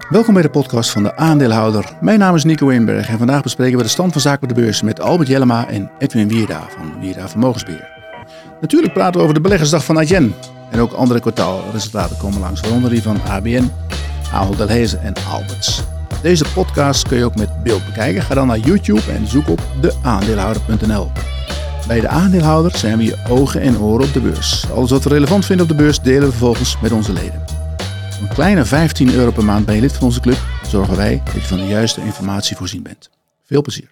Welkom bij de podcast van de aandeelhouder. Mijn naam is Nico Inberg en vandaag bespreken we de stand van zaken op de beurs met Albert Jellema en Edwin Wierda van Wierda Vermogensbeheer. Natuurlijk praten we over de beleggersdag van Adyen en ook andere kwartaalresultaten komen langs, waaronder die van ABN, Ahold Delhaize en Alberts. Deze podcast kun je ook met beeld bekijken. Ga dan naar YouTube en zoek op deaandeelhouder.nl. Bij de aandeelhouder zijn we je ogen en oren op de beurs. Alles wat we relevant vinden op de beurs delen we vervolgens met onze leden. Voor een kleine €15 per maand ben je lid van onze club. Zorgen wij dat je van de juiste informatie voorzien bent. Veel plezier.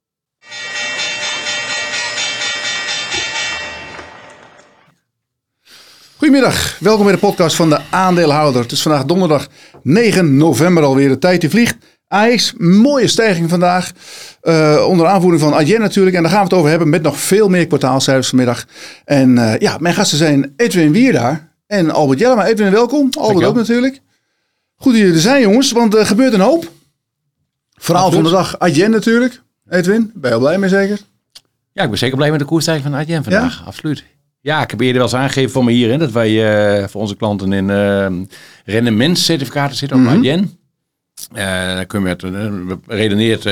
Goedemiddag, welkom bij de podcast van de aandeelhouder. Het is vandaag donderdag 9 november alweer. De tijd die vliegt. AX, mooie stijging vandaag. Onder aanvoering van Adyen natuurlijk. En daar gaan we het over hebben met nog veel meer kwartaalcijfers vanmiddag. En mijn gasten zijn Edwin Wierda en Albert Jellema. Edwin, welkom. Albert ook natuurlijk. Goed dat jullie er zijn, jongens, want er gebeurt een hoop. Verhaal van de dag, Adyen natuurlijk. Edwin, ben je al blij mee zeker? Ja, ik ben zeker blij met de koersstijging van Adyen vandaag. Ja? Absoluut. Ja, ik heb eerder wel eens aangegeven voor me hier, dat wij voor onze klanten in rendementscertificaten zitten op Adyen. Dan kun je met redeneerd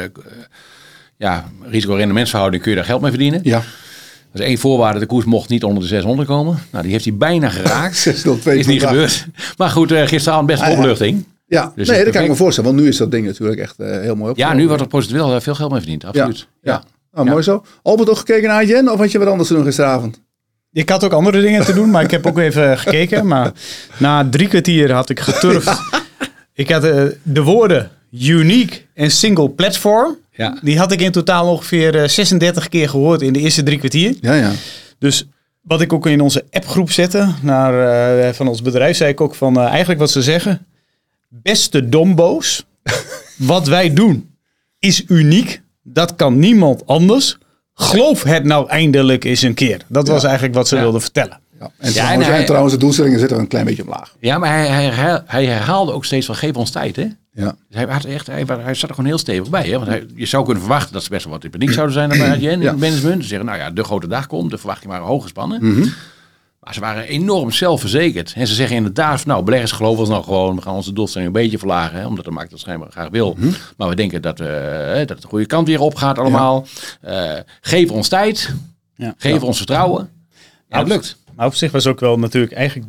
risico-rendementsverhouding kun je daar geld mee verdienen. Ja. Dat is één voorwaarde, de koers mocht niet onder de 600 komen. Nou, die heeft hij bijna geraakt. 602 is niet gebeurd. Maar goed, gisteravond best een opluchting. Ja, dus dat kan ik me voorstellen. Want nu is dat ding natuurlijk echt heel mooi op. Ja, nu wordt er procentueel veel geld mee verdiend. Absoluut. Ja. Mooi zo. Albert, ook gekeken naar Adyen of had je wat anders te doen gisteravond? Ik had ook andere dingen te doen, maar ik heb ook even gekeken. Maar na 3 kwartier had ik geturfd. Ik had de woorden unique en single platform. Ja. Die had ik in totaal ongeveer 36 keer gehoord in de eerste 3 kwartier. Ja. Dus wat ik ook in onze appgroep zette van ons bedrijf, zei ik ook van eigenlijk wat ze zeggen. Beste dombo's, wat wij doen is uniek. Dat kan niemand anders. Geloof het nou eindelijk eens een keer. Dat was eigenlijk wat ze wilden vertellen. Ja. En trouwens, de doelstellingen zitten er een klein beetje omlaag. Ja, maar hij herhaalde ook steeds van geef ons tijd, hè? Ja. Dus hij zat er gewoon heel stevig bij. Hè? Want je zou kunnen verwachten dat ze best wel wat in paniek zouden zijn bij Adyen in het management. Ze zeggen, de grote dag komt, de verwachtingen waren hoog gespannen. Mm-hmm. Maar ze waren enorm zelfverzekerd. En ze zeggen inderdaad, beleggers geloven ons nou gewoon, we gaan onze doelstelling een beetje verlagen. Hè? Omdat de markt dat schijnbaar graag wil. Mm-hmm. Maar we denken dat het de goede kant weer op gaat allemaal. Ja. Geef ons tijd. Ja. Geef ons vertrouwen. En het lukt. Maar op zich was ook wel natuurlijk eigenlijk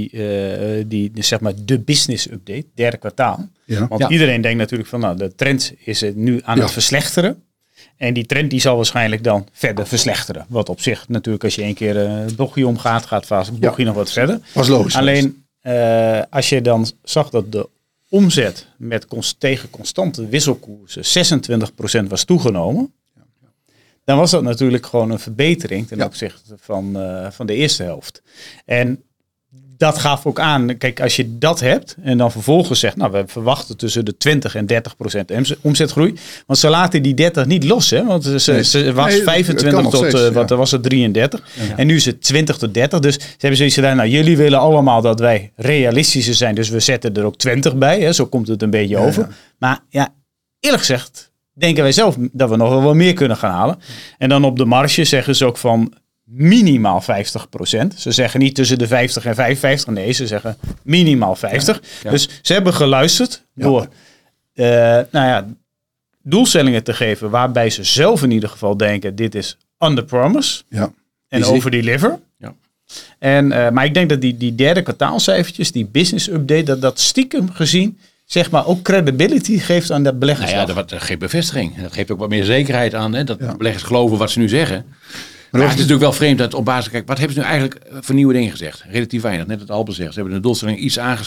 die zeg maar de business update, 3e kwartaal. Ja. Want iedereen denkt natuurlijk van de trend is nu aan het verslechteren. En die trend die zal waarschijnlijk dan verder verslechteren. Wat op zich natuurlijk als je 1 keer een bochtje omgaat, gaat vast een bochtje nog wat verder. Was logisch. Alleen als je dan zag dat de omzet tegen constante wisselkoersen 26% was toegenomen. Dan was dat natuurlijk gewoon een verbetering ten opzichte van de eerste helft. En dat gaf ook aan, kijk, als je dat hebt en dan vervolgens zegt, we verwachten tussen de 20 en 30% omzetgroei. Want ze laten die 30 niet los, hè? Want ze was 25 tot, wat was het, 33. Ja. En nu is het 20 tot 30. Dus ze hebben zoiets gedaan, jullie willen allemaal dat wij realistischer zijn. Dus we zetten er ook 20 bij. Hè? Zo komt het een beetje over. Maar eerlijk gezegd, denken wij zelf dat we nog wel wat meer kunnen gaan halen. En dan op de marge zeggen ze ook van minimaal 50%. Ze zeggen niet tussen de 50 en 55. Nee, ze zeggen minimaal 50. Ja. Dus ze hebben geluisterd door doelstellingen te geven waarbij ze zelf in ieder geval denken dit is under promise en over deliver. Ja. Maar ik denk dat die 3e kwartaalcijfertjes, die business update, dat stiekem gezien zeg maar ook credibility geeft aan dat beleggersdag. Dat geeft bevestiging. Dat geeft ook wat meer zekerheid aan. Hè, dat beleggers geloven wat ze nu zeggen. Maar het is natuurlijk wel vreemd dat op basis... Kijk, wat hebben ze nu eigenlijk voor nieuwe dingen gezegd? Relatief weinig, net wat Albert zegt. Ze hebben de doelstelling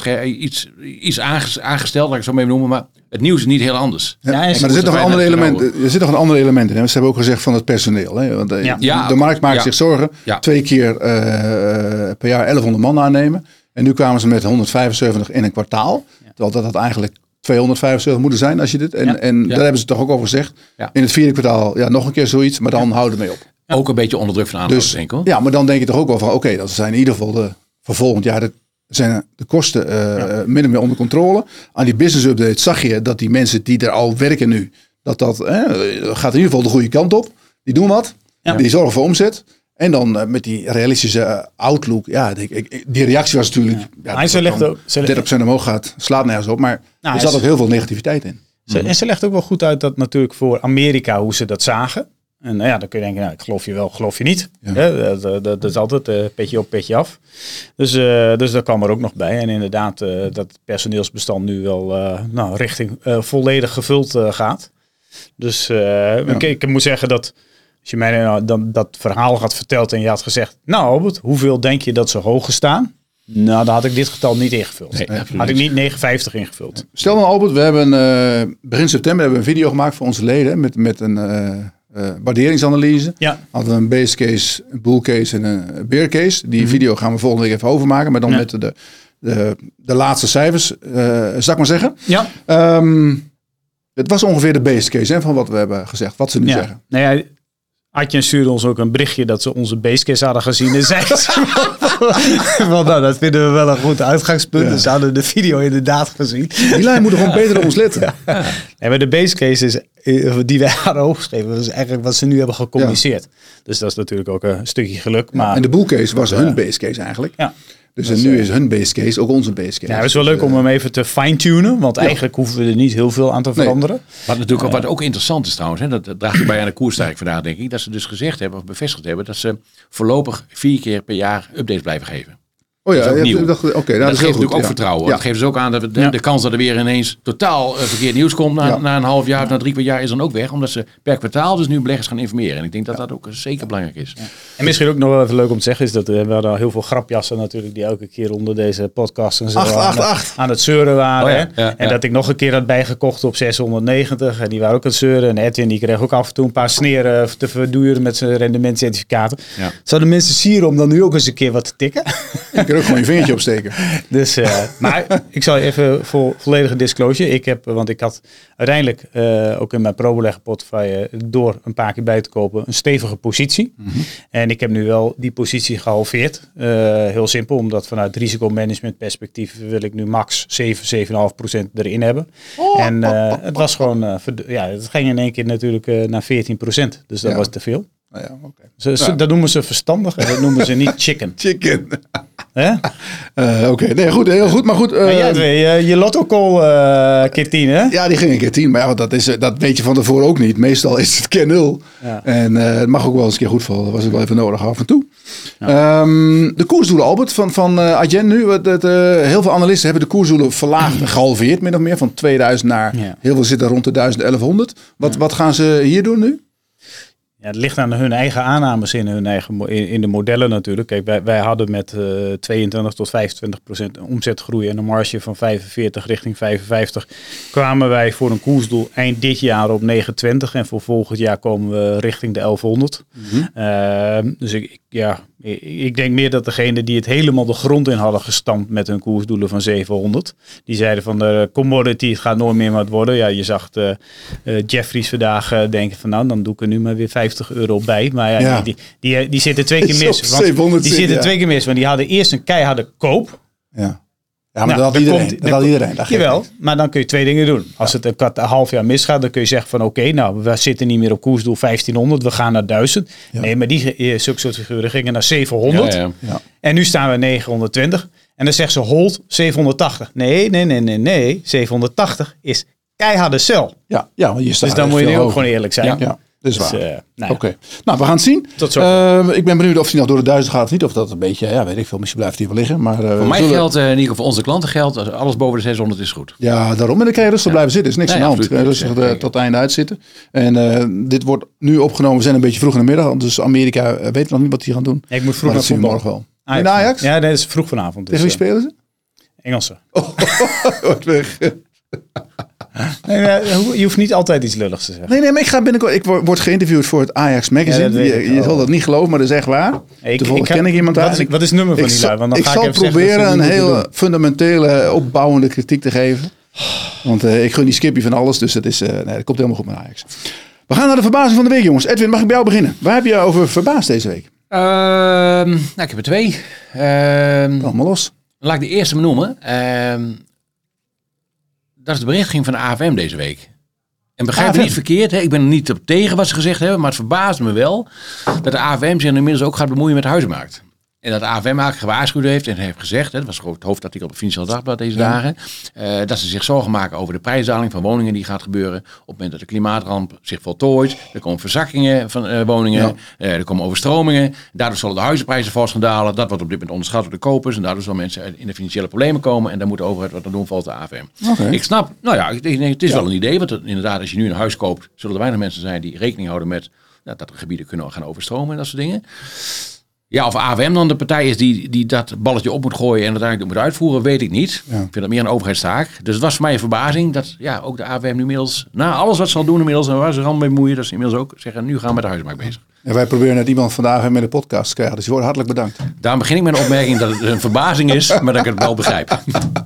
iets aangesteld, laat ik het zo mee noemen. Maar het nieuws is niet heel anders. Ja, maar er zit nog een ander element in. Ze hebben ook gezegd van het personeel. Hè? Want de markt maakt zich zorgen. Ja. 2 keer per jaar 1100 man aannemen. En nu kwamen ze met 175 in een kwartaal. Ja. Terwijl dat had eigenlijk 275 moeten zijn als je dit... En daar hebben ze toch ook over gezegd. Ja. In het 4e kwartaal nog een keer zoiets. Maar dan houden we mee op. Ook een beetje onder druk van aandeelhouders, denk ik. Ja, maar dan denk je toch ook wel van... dat zijn in ieder geval voor volgend jaar... zijn de kosten min of meer onder controle. Aan die business update zag je dat die mensen die er al werken nu... dat gaat in ieder geval de goede kant op. Die doen wat. Ja. Die zorgen voor omzet. En dan met die realistische outlook. Ja, die reactie was natuurlijk... Ja, ze legt ook, 30% omhoog gaat, slaat nergens op. Maar er zat ook heel veel negativiteit in. En ze legt ook wel goed uit dat natuurlijk voor Amerika hoe ze dat zagen. En dan kun je denken, ik geloof je wel, geloof je niet. Ja. Dat is altijd petje op, petje af. Dus dat kwam er ook nog bij. En inderdaad, dat het personeelsbestand nu wel richting volledig gevuld gaat. Dus ik moet zeggen dat als je mij dan dat verhaal had verteld en je had gezegd, nou Albert, hoeveel denk je dat ze hoger staan? Nou, dan had ik dit getal niet ingevuld. Nee, had ik niet 59 ingevuld. Stel nou Albert, we hebben begin september hebben we een video gemaakt voor onze leden met een waarderingsanalyse. Ja. Hadden we een base case, een bull case en een bear case. Die video gaan we volgende week even overmaken, maar dan met de laatste cijfers, zal ik maar zeggen. Ja. Het was ongeveer de base case van wat we hebben gezegd, wat ze nu zeggen. Nou ja, Adjen stuurde ons ook een berichtje dat ze onze base case hadden gezien. En zei nou, dat vinden we wel een goed uitgangspunt. Ja. Dus ze hadden de video inderdaad gezien. Die lijn moet gewoon beter op ons letten. Ja. Nee, maar de base case is, die wij hadden opgeschreven, dat is eigenlijk wat ze nu hebben gecommuniceerd. Ja. Dus dat is natuurlijk ook een stukje geluk. Maar, en de bull case was hun base case eigenlijk. Ja. Dus nu is hun base case ook onze base case. Ja, het is wel leuk om hem even te fine-tunen. Want eigenlijk hoeven we er niet heel veel aan te veranderen. Wat ook interessant is trouwens. Hè, dat draagt bij aan de koersstijging vandaag denk ik. Dat ze dus gezegd hebben of bevestigd hebben. Dat ze voorlopig 4 keer per jaar updates blijven geven. Oh ja, dat is dat geeft natuurlijk ook vertrouwen. Ja. Dat geeft dus ook aan dat de kans dat er weer ineens totaal verkeerd nieuws komt na een half jaar of na 3 kwart jaar is dan ook weg. Omdat ze per kwartaal dus nu beleggers gaan informeren. En ik denk dat dat ook zeker belangrijk is. Ja. En misschien ook nog wel even leuk om te zeggen is dat we hadden heel veel grapjassen natuurlijk die elke keer onder deze podcast en zo aan het zeuren waren. Oh ja. En dat ik nog een keer had bijgekocht op 690 en die waren ook aan het zeuren. En Edwin die kreeg ook af en toe een paar sneren te verduren met zijn rendementscertificaten. Ja. Zouden mensen sieren om dan nu ook eens een keer wat te tikken? Je kunt ook gewoon je vingertje opsteken. Dus, maar ik zal even voor volledige disclosure. Want ik had uiteindelijk ook in mijn pro-beleggen portefeuille door een paar keer bij te kopen een stevige positie. Mm-hmm. En ik heb nu wel die positie gehalveerd. Heel simpel, omdat vanuit risicomanagement perspectief wil ik nu max 7,5% erin hebben. En het was gewoon, het ging in één keer natuurlijk naar 14%. Dus dat was te veel. Oh ja, okay. Dat noemen ze verstandig en dat noemen ze niet chicken. Chicken. Oké, nee, goed, heel goed. Maar goed. Je lotto-call keer 10, hè? Ja, die ging een keer 10. Maar dat weet je van tevoren ook niet. Meestal is het keer 0. Ja. En het mag ook wel eens een keer goed vallen. Dat was ook wel even nodig af en toe. Ja. De koersdoelen, Albert, van Adyen nu. Heel veel analisten hebben de koersdoelen verlaagd en gehalveerd, min of meer. Van 2000 naar, heel veel zitten rond de 1100. Wat gaan ze hier doen nu? Ja, het ligt aan hun eigen aannames in de modellen natuurlijk. Kijk, wij hadden met 22 tot 25% omzetgroei en een marge van 45 richting 55 kwamen wij voor een koersdoel eind dit jaar op 920 en voor volgend jaar komen we richting de 1100. Mm-hmm. Dus ik denk meer dat degene die het helemaal de grond in hadden gestampt met hun koersdoelen van 700, die zeiden van de commodity, het gaat nooit meer wat worden. Ja, je zag Jeffries vandaag denken van nou, dan doe ik er nu maar weer €50 bij. Maar ja. Die zitten 2 keer mis. Die zitten 2 keer mis, want die hadden eerst een keiharde koop. Ja. Ja, maar dat had iedereen. Jawel, maar dan kun je 2 dingen doen. Als het een half jaar misgaat, dan kun je zeggen van oké, nou, we zitten niet meer op koersdoel 1500, we gaan naar 1000. Ja. Nee, maar zulke soort figuren gingen naar 700. Ja. En nu staan we 920. En dan zegt ze hold 780. Nee. 780 is keiharde sell. Ja, want je staat dus dan moet je nu ook gewoon eerlijk zijn. Ja. Dat is waar. Oké. Nou, we gaan het zien. Ik ben benieuwd of hij nog door de 1000 gaat of niet. Of dat een beetje, weet ik veel, misschien blijft hij wel liggen. Maar, voor mij geldt, Nico, voor onze klanten geldt, alles boven de 600 is goed. Ja, daarom. En dan kan je rustig blijven zitten. Is niks aan de hand. Rustig tot het einde uitzitten. En dit wordt nu opgenomen. We zijn een beetje vroeg in de middag. Dus Amerika weet nog niet wat die gaan doen. Ik moet vroeg naar zien morgen wel. In Ajax? Ja, dat is vroeg vanavond. Tegen wie spelen ze? Engelsen. Wordt weg. Nee, je hoeft niet altijd iets lulligs te zeggen. Nee, maar ik ga binnenkort. Ik word geïnterviewd voor het Ajax Magazine. Je zal dat niet geloven, maar dat is echt waar. Toevallig ken ik iemand uit. Wat is het nummer van die lui? Want dan ik zal proberen een hele fundamentele, opbouwende kritiek te geven. Want ik gun die Skippy van alles, dus dat komt helemaal goed met Ajax. We gaan naar de verbazing van de week, jongens. Edwin, mag ik bij jou beginnen? Waar heb je over verbaasd deze week? Ik heb er 2. Kom maar los. Laat ik de eerste me noemen. Dat is de berichtgeving van de AFM deze week. En begrijp me niet verkeerd, hè? Ik ben er niet op tegen wat ze gezegd hebben, maar het verbaast me wel dat de AFM zich inmiddels ook gaat bemoeien met de huizenmarkt. En dat de AFM eigenlijk gewaarschuwd heeft en heeft gezegd, hè, dat was het hoofdartikel op het Financieel Dagblad deze dagen, dat ze zich zorgen maken over de prijsdaling van woningen die gaat gebeuren. Op het moment dat de klimaatramp zich voltooit, er komen verzakkingen van woningen, er komen overstromingen. Daardoor zullen de huizenprijzen fors gaan dalen. Dat wordt op dit moment onderschat door de kopers en daardoor zullen mensen in de financiële problemen komen en daar moet de overheid wat aan doen, volgens de AFM. Okay. Ik snap, ik denk, het is wel een idee, want inderdaad als je nu een huis koopt, zullen er weinig mensen zijn die rekening houden met dat er gebieden kunnen gaan overstromen en dat soort dingen. Ja, of AFM dan de partij is die dat balletje op moet gooien en uiteindelijk moet uitvoeren, weet ik niet. Ja. Ik vind dat meer een overheidstaak. Dus het was voor mij een verbazing dat ook de AFM nu inmiddels, na alles wat ze al doen inmiddels, en waar ze er allemaal mee bemoeien, dat ze inmiddels ook zeggen, nu gaan we met de huismarkt bezig. En wij proberen net iemand van de AFM met de podcast te krijgen, dus je wordt hartelijk bedankt. Daarom begin ik met een opmerking dat het een verbazing is, maar dat ik het wel begrijp.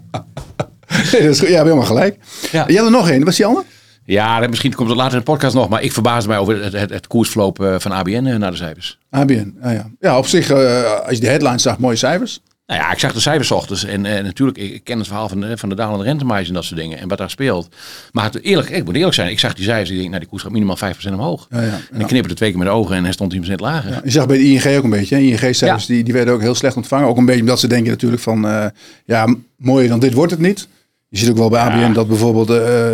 Nee, dat is goed. Ja, helemaal gelijk. Ja. Je had er nog één, was die ander? Ja, misschien komt het later in de podcast nog, maar ik verbaas mij over het koersverloop van ABN naar de cijfers. ABN, ja, op zich, als je de headlines zag, mooie cijfers. Nou ja, ik zag de cijfers ochtends en natuurlijk, ik ken het verhaal van de dalende rentemarge en dat soort dingen en wat daar speelt. Maar ik moet eerlijk zijn, ik zag die cijfers en ik denk, die koers gaat minimaal 5% omhoog. Ja. En ik knipperde 2 keer met de ogen en hij stond 10% lager. Ja, je zag bij de ING ook een beetje, hè? ING-cijfers die werden ook heel slecht ontvangen. Ook een beetje omdat ze denken natuurlijk van, mooier dan dit wordt het niet. Je ziet ook wel bij ABN dat bijvoorbeeld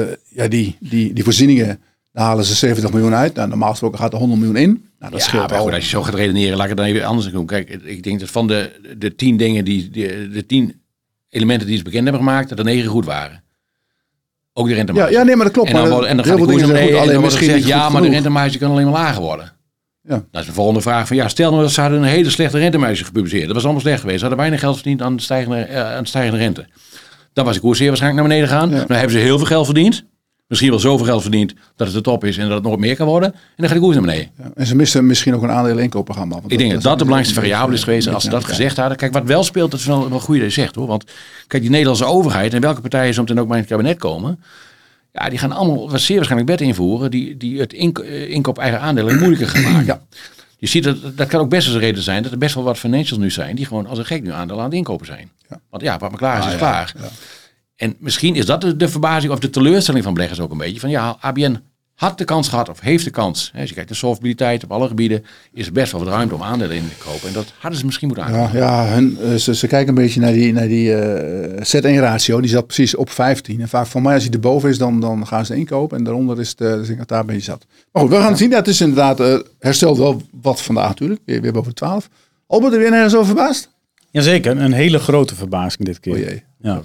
die voorzieningen, daar halen ze 70 miljoen uit. Nou, normaal gesproken gaat er 100 miljoen in. Nou, dat scheelt wel. Goed, als je zo gaat redeneren, laat ik het dan even anders doen. Kijk, ik denk dat van de 10 dingen, de 10 elementen die ze bekend hebben gemaakt, dat er 9 goed waren. Ook de rentemarge. Ja, nee, maar dat klopt. En dan gaat de koers naar beneden en dan wordt gezegd, maar de rentemarge kan alleen maar lager worden. Ja. Dat is de volgende vraag van, stel nou dat ze hadden een hele slechte rentemarge gepubliceerd. Dat was allemaal slecht geweest. Ze hadden weinig geld verdiend aan de stijgende rente. Dan was de koers zeer waarschijnlijk naar beneden gegaan. Ja. Dan hebben ze heel veel geld verdiend. Misschien wel zoveel geld verdiend dat het de top is en dat het nog meer kan worden. En dan gaat de koers naar beneden. Ja, en ze missen misschien ook een aandeel-inkoopprogramma. Ik denk dat de belangrijkste variabele is geweest. En als ze dat gezegd hadden. Kijk, wat wel speelt, dat is wel goed dat je zegt hoor. Want kijk, die Nederlandse overheid en welke partijen zo meteen ook bij het kabinet komen. Ja, die gaan allemaal zeer waarschijnlijk wetten invoeren die het inkoop eigen aandelen moeilijker gaan maken. Ja. Je ziet dat kan ook best eens een reden zijn dat er best wel wat financials nu zijn die gewoon als een gek nu aandelen aan het inkopen zijn. Ja. Want wat maar klaar is klaar. Ja. En misschien is dat de verbazing of de teleurstelling van beleggers ook een beetje. Van ABN had de kans gehad of heeft de kans. Als je kijkt naar solvabiliteit op alle gebieden, is er best wel wat ruimte om aandelen in te kopen. En dat hadden ze misschien moeten aankomen. Ze kijken een beetje naar die Z1 ratio. Die zat precies op 15. En vaak van mij als hij erboven is, dan gaan ze inkopen. En daaronder is het daar een beetje zat. Maar goed, we gaan het zien. Ja, het is inderdaad hersteld wel wat vandaag natuurlijk. Weer boven de 12. Albert, er weer nergens over verbaasd? Jazeker, een hele grote verbazing dit keer. O jee. Ja.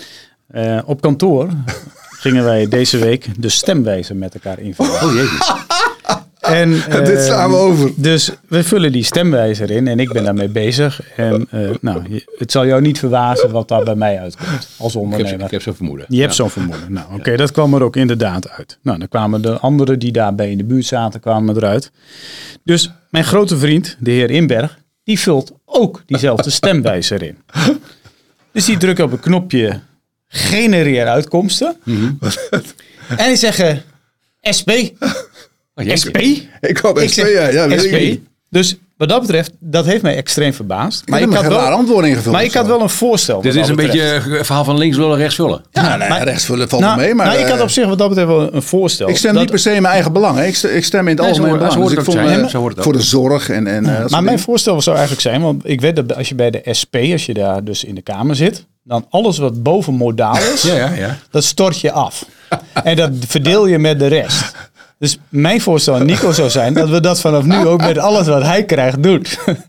Op kantoor gingen wij deze week de stemwijzer met elkaar invullen. Oh jezus. En, dit slaan we over. Dus we vullen die stemwijzer in en ik ben daarmee bezig. En het zal jou niet verbazen wat daar bij mij uitkomt als ondernemer. Ik heb zo'n vermoeden. Je hebt zo'n vermoeden. Nou, oké, dat kwam er ook inderdaad uit. Nou, dan kwamen de anderen die daarbij in de buurt zaten, kwamen eruit. Dus mijn grote vriend, de heer Inberg, die vult ook diezelfde stemwijzer in. Dus die drukt op een knopje genereer uitkomsten. Mm-hmm. En die zeggen SP. SP? Ik had SP, ja. SP. Dus wat dat betreft, dat heeft mij extreem verbaasd. Maar ik had wel antwoord ingevuld. Maar ik had wel een voorstel. Dit is een beetje een verhaal van links vullen, rechts vullen. Ja, rechts vullen valt mee. Maar ik had op zich wat dat betreft wel een voorstel. Ik stem niet per se in mijn eigen belang. Ik stem in het algemeen belang. Voor de zorg. Maar mijn voorstel zou eigenlijk zijn, want ik weet dat als je bij de SP, als je daar dus in de Kamer zit, dan alles wat boven modaal is, dat stort je af. En dat verdeel je met de rest. Dus mijn voorstel aan Nico zou zijn dat we dat vanaf nu ook met alles wat hij krijgt doen.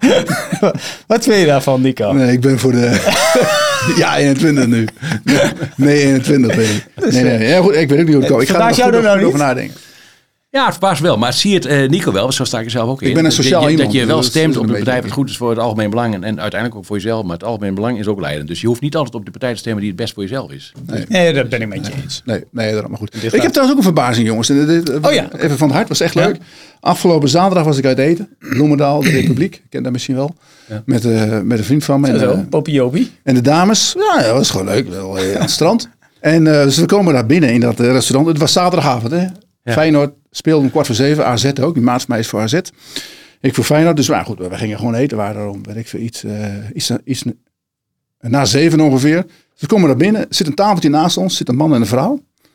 Wat vind je daarvan, Nico? Nee, ik ben voor de... Ja, 21 nu. Nee, 21 ben ik. Nee. Ja, goed, ik weet ook niet hoe het komt. Ik ga er nog over nadenken. Ja, het verbaast wel. Maar zie het Nico wel, zo sta ik er zelf ook in. Ik ben een sociaal iemand. Dat je wel stemt op de partij wat goed is voor het algemeen belang. En uiteindelijk ook voor jezelf. Maar het algemeen belang is ook leidend. Dus je hoeft niet altijd op de partij te stemmen die het best voor jezelf is. Nee, dat ben ik met je eens. Nee, dat is maar goed. Ik heb trouwens ook een verbazing, jongens. Even van het hart, was echt leuk. Afgelopen zaterdag was ik uit eten. Bloemendaal, de Republiek. Ik ken dat misschien wel. Ja. Met een vriend van me. Popiopie. En de dames. Ja, dat was gewoon leuk. Wel, aan het strand. En dus we komen daar binnen in dat restaurant. Het was zaterdagavond, hè. Ja. Feyenoord speelde om 6:15. AZ ook. Die maat van mij is voor AZ. Ik voor Feyenoord. Dus maar goed, we gingen gewoon eten. We waren er om, weet ik veel, iets na 7 ongeveer. Dus we komen daar binnen. Er zit een tafeltje naast ons. Zit een man en een vrouw.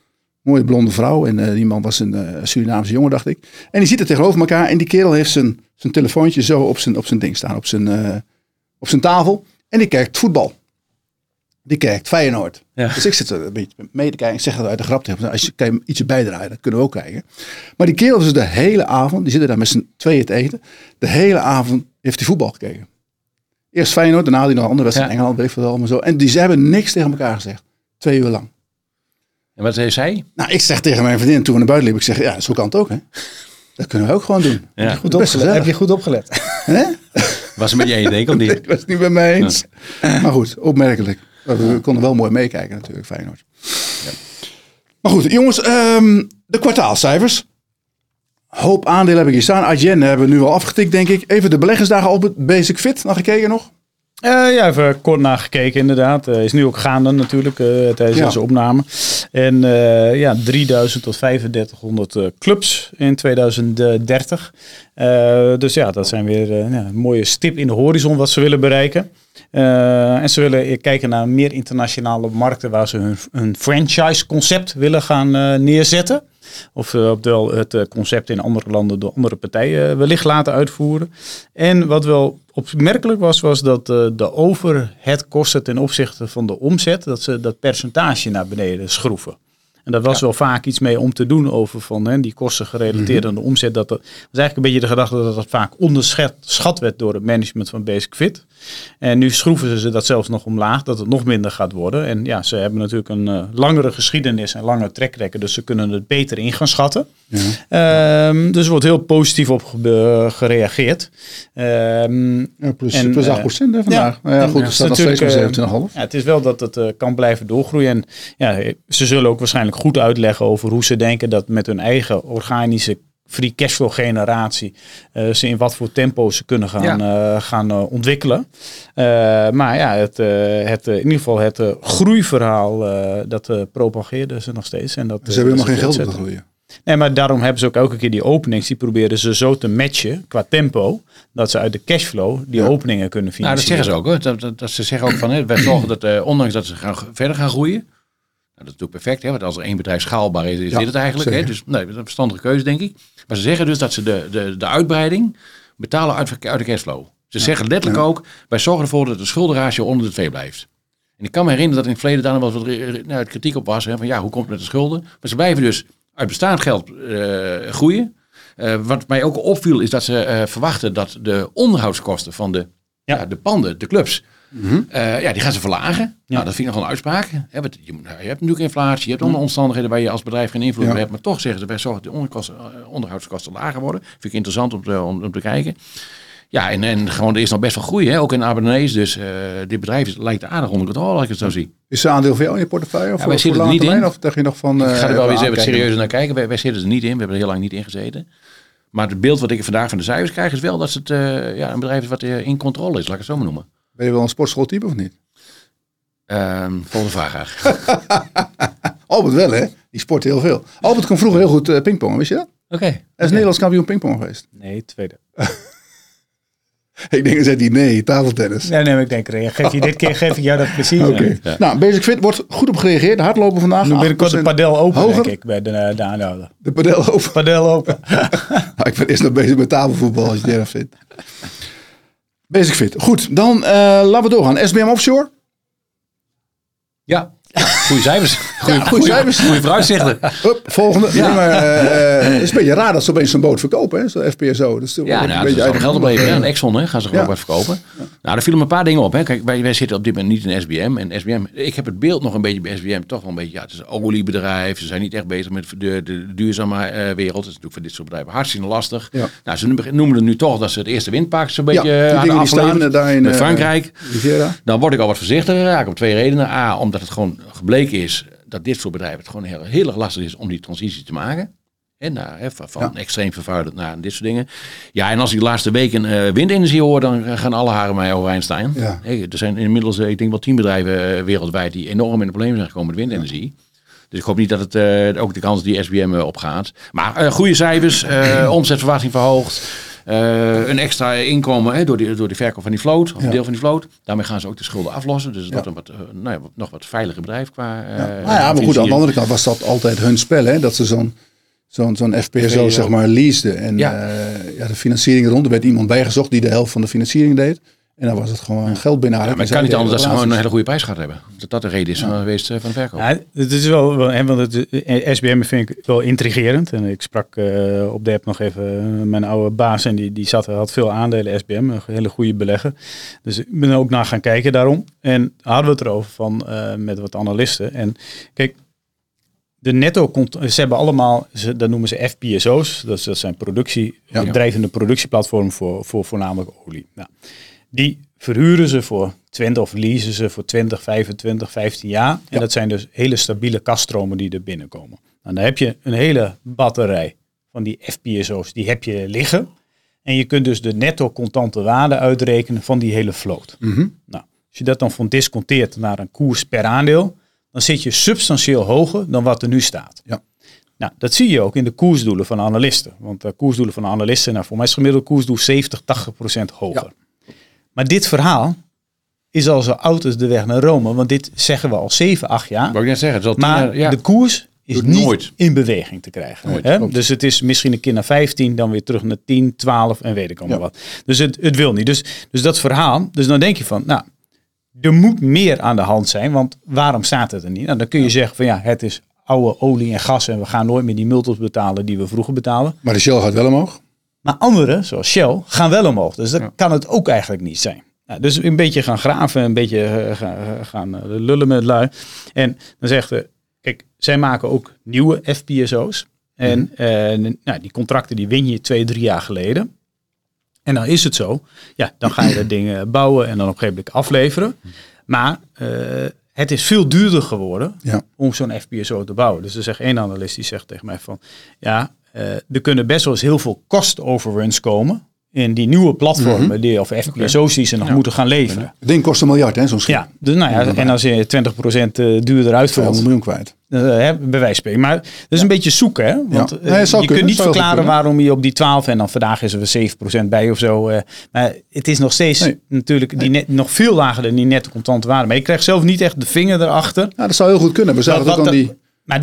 Mooie blonde vrouw. En die man was een Surinaamse jongen, dacht ik. En die zitten tegenover elkaar. En die kerel heeft zijn telefoontje zo op zijn ding staan. Op zijn tafel. En die kijkt voetbal. Die kijkt Feyenoord. Ja. Dus ik zit er een beetje mee te kijken. Ik zeg dat uit de grap tegen. Als je ietsje bijdraait, dat kunnen we ook krijgen. Maar die kerel dus de hele avond. Die zitten daar met z'n tweeën te eten. De hele avond heeft hij voetbal gekeken. Eerst Feyenoord. Daarna had hij nog een andere wedstrijd in Engeland. Weet ik veel allemaal zo. En ze hebben niks tegen elkaar gezegd. 2 uur lang. En wat zei zij? Nou, ik zeg tegen mijn vriendin toen we naar buiten liepen. Ik zeg, ja, zo kan het ook, hè. Dat kunnen we ook gewoon doen. Ja. Heb je goed opgelet? Was het met je denk ik of niet? Ik was het niet met mij eens. Ja. Maar goed, opmerkelijk. We konden wel mooi meekijken natuurlijk, Feyenoord. Ja. Maar goed, jongens, de kwartaalcijfers. Hoop aandelen heb ik hier staan. Adyen hebben we nu al afgetikt, denk ik. Even de beleggersdagen op het Basic Fit. Nog gekeken nog? Ja, even kort nagekeken inderdaad. Is nu ook gaande natuurlijk tijdens deze opname. En 3000 tot 3500 clubs in 2030. Dus ja, dat zijn weer een mooie stip in de horizon wat ze willen bereiken. En ze willen kijken naar meer internationale markten waar ze hun franchise concept willen gaan neerzetten. Of wel het concept in andere landen door andere partijen wellicht laten uitvoeren. En wat wel opmerkelijk was dat de overheadkosten ten opzichte van de omzet, dat ze dat percentage naar beneden schroeven. En dat was wel vaak iets mee om te doen over van die kosten gerelateerd aan de omzet. Dat was eigenlijk een beetje de gedachte dat dat vaak onderschat werd door het management van Basic Fit. En nu schroeven ze dat zelfs nog omlaag, dat het nog minder gaat worden. En ja, ze hebben natuurlijk een langere geschiedenis en langer track record, dus ze kunnen het beter in gaan schatten. Ja. Dus er wordt heel positief op gereageerd. Plus 8% vandaag. Ja, goed, het staat nog steeds met 27,5. Het is wel dat het kan blijven doorgroeien. En ja, ze zullen ook waarschijnlijk goed uitleggen over hoe ze denken dat met hun eigen organische free cashflow generatie ze in wat voor tempo ze kunnen gaan ontwikkelen. Maar ja, in ieder geval het groeiverhaal dat propageerden ze nog steeds. En dat, ze hebben helemaal geen geld om te groeien. Nee, maar daarom hebben ze ook elke keer die openings, die proberen ze zo te matchen qua tempo, dat ze uit de cashflow die openingen kunnen financieren. Nou, dat zeggen ze ook. Dat ze zeggen ook van, wij zorgen dat ondanks dat ze verder gaan groeien, nou, dat is natuurlijk perfect, hè, want als er één bedrijf schaalbaar is, dit het eigenlijk. Hè, dus dat is een verstandige keuze, denk ik. Maar ze zeggen dus dat ze de uitbreiding betalen uit de cashflow. Ze zeggen letterlijk ook, wij zorgen ervoor dat de schuldenratio onder de 2 blijft. En ik kan me herinneren dat in het verleden daar nog wel wat kritiek op was. Hè, van hoe komt het met de schulden? Maar ze blijven dus uit bestaand geld groeien. Wat mij ook opviel is dat ze verwachten dat de onderhoudskosten van de panden, de clubs, die gaan ze verlagen. Ja. Nou, dat vind ik nog een uitspraak. Je hebt natuurlijk inflatie, je hebt andere omstandigheden waar je als bedrijf geen invloed op hebt. Maar toch zeggen ze, wij zorgen dat de onderhoudskosten lager worden. Vind ik interessant om te kijken. Ja, en gewoon er is nog best wel groei, hè? Ook in abonnees. Dus dit bedrijf lijkt aardig onder controle, als ik het zo zie. Is het aandeel voor jou in je portefeuille? Of wij zitten er niet in. Of dacht je nog van, ik ga er wel weer wat serieuzer naar kijken. Wij zitten er niet in. We hebben er heel lang niet in gezeten. Maar het beeld wat ik vandaag van de cijfers krijg is wel dat het een bedrijf is wat in controle is, laat ik het zo maar noemen. Ben je wel een sportschooltype of niet? Volgende vraag graag. Albert wel, hè? Die sport heel veel. Albert kon vroeger heel goed pingpongen, wist je dat? Oké. Hij is Nederlands kampioen pingpong geweest. Nee, tweede. Ik denk dat hij tafeltennis. Nee, ik denk, dit keer geef ik jou dat precies. Okay. Ja. Nou, Basic Fit wordt goed op gereageerd. Hardlopen vandaag. Nu binnenkort de padel open, hoger. Denk ik, bij de aanhouder. De padel open? Padel open. Ik ben eerst nog bezig met tafelvoetbal, als je het erg vindt. Basic Fit. Goed, dan laten we doorgaan. SBM Offshore? Ja. Goeie cijfers. Goeie cijfers. Goeie vooruitzichten. Volgende. Ja. Nee, maar, het is een beetje raar dat ze opeens zo'n boot verkopen. Hè? Zo'n FPSO. Dat is een beetje uit geld opleveren. Een Exxon gaan ze gewoon wat verkopen. Ja. Nou, daar vielen een paar dingen op. Hè. Kijk, wij zitten op dit moment niet in SBM. En SBM, ik heb het beeld nog een beetje bij SBM. Toch wel een beetje, het is een oliebedrijf. Ze zijn niet echt bezig met de duurzame wereld. Dat is natuurlijk voor dit soort bedrijven hartstikke lastig. Ja. Nou, ze noemen het nu toch dat ze het eerste windpark zo'n beetje aan de afleveren. Daar in Frankrijk. Dan word ik al wat voorzichtiger raken om 2 redenen. A, omdat het gewoon gebleken is dat dit soort bedrijven het gewoon heel erg lastig is om die transitie te maken. En van extreem vervuilend naar dit soort dingen. Ja, en als ik de laatste weken windenergie hoor, dan gaan alle haren mij overeind staan. Ja. Er zijn inmiddels, ik denk wel 10 bedrijven wereldwijd die enorm in de problemen zijn gekomen met windenergie. Dus ik hoop niet dat het ook de kans die SBM opgaat. Maar goede cijfers, omzetverwachting verhoogd. een extra inkomen door die verkoop van die vloot, of een deel van die vloot. Daarmee gaan ze ook de schulden aflossen. Dus het wordt een nog wat veiliger bedrijf qua... maar goed, aan de andere kant was dat altijd hun spel, hè? Dat ze zo'n FPSO zeg maar leaseden. En de financiering rond, er werd iemand bijgezocht die de helft van de financiering deed. En dan was het gewoon geld binnenhalen. Maar het kan niet anders dat ze gewoon een hele goede prijs gehad hebben. Dat de reden is geweest van de verkoop. Ja, het is wel, want het SBM vind ik wel intrigerend. En ik sprak op de app nog even mijn oude baas en die had veel aandelen SBM. Een hele goede belegger. Dus ik ben er ook naar gaan kijken daarom. En hadden we het erover met wat analisten. En kijk, de netto, ze hebben allemaal, dat noemen ze FPSO's. Dat zijn drijvende productieplatformen voor voornamelijk olie. Nou, die verhuren ze voor 20 of leasen ze voor 20, 25, 15 jaar. En dat zijn dus hele stabiele kasstromen die er binnenkomen. Nou, dan heb je een hele batterij van die FPSO's, die heb je liggen. En je kunt dus de netto contante waarde uitrekenen van die hele vloot. Mm-hmm. Nou, als je dat dan van disconteert naar een koers per aandeel, dan zit je substantieel hoger dan wat er nu staat. Ja. Nou, dat zie je ook in de koersdoelen van analisten. Want de koersdoelen van analisten, voor mij is gemiddelde koersdoel 70-80% hoger. Ja. Maar dit verhaal is al zo oud als de weg naar Rome. Want dit zeggen we al 7-8 jaar. Wou ik net zeggen, maar de koers is niet in beweging te krijgen. Hè? Dus het is misschien een keer naar 15, dan weer terug naar 10, 12 en weet ik allemaal wat. Dus het wil niet. Dus dat verhaal, dus dan denk je van, nou, er moet meer aan de hand zijn. Want waarom staat het er niet? Nou, dan kun je zeggen van het is oude olie en gas en we gaan nooit meer die multiples betalen die we vroeger betalen. Maar de Shell gaat wel omhoog. Maar anderen, zoals Shell, gaan wel omhoog. Dus dat kan het ook eigenlijk niet zijn. Nou, dus een beetje gaan graven, een beetje gaan lullen met lui. En dan zegt hij, kijk, zij maken ook nieuwe FPSO's. En die contracten die win je 2-3 jaar geleden. En dan is het zo, dan ga je dat ding bouwen en dan op een gegeven moment afleveren. Maar het is veel duurder geworden om zo'n FPSO te bouwen. Dus er zegt één analist, die zegt tegen mij van, er kunnen best wel eens heel veel cost overruns komen in die nieuwe platformen of FPSO's die ze nog moeten gaan leveren. Het ding kost $1 miljard, hè, zo'n schip. Ja, dus, en als je 20% duurder uitvalt, $200 miljoen kwijt. Bij wijze van spreken. Maar dat is een beetje zoeken, hè? Want je kunt niet verklaren waarom je op die 12 en dan vandaag is er 7% bij of zo. Maar het is nog steeds natuurlijk nog veel lager dan die netto contante waarde. Maar je krijgt zelf niet echt de vinger erachter. Ja, dat zou heel goed kunnen. We zagen het ook aan die... Maar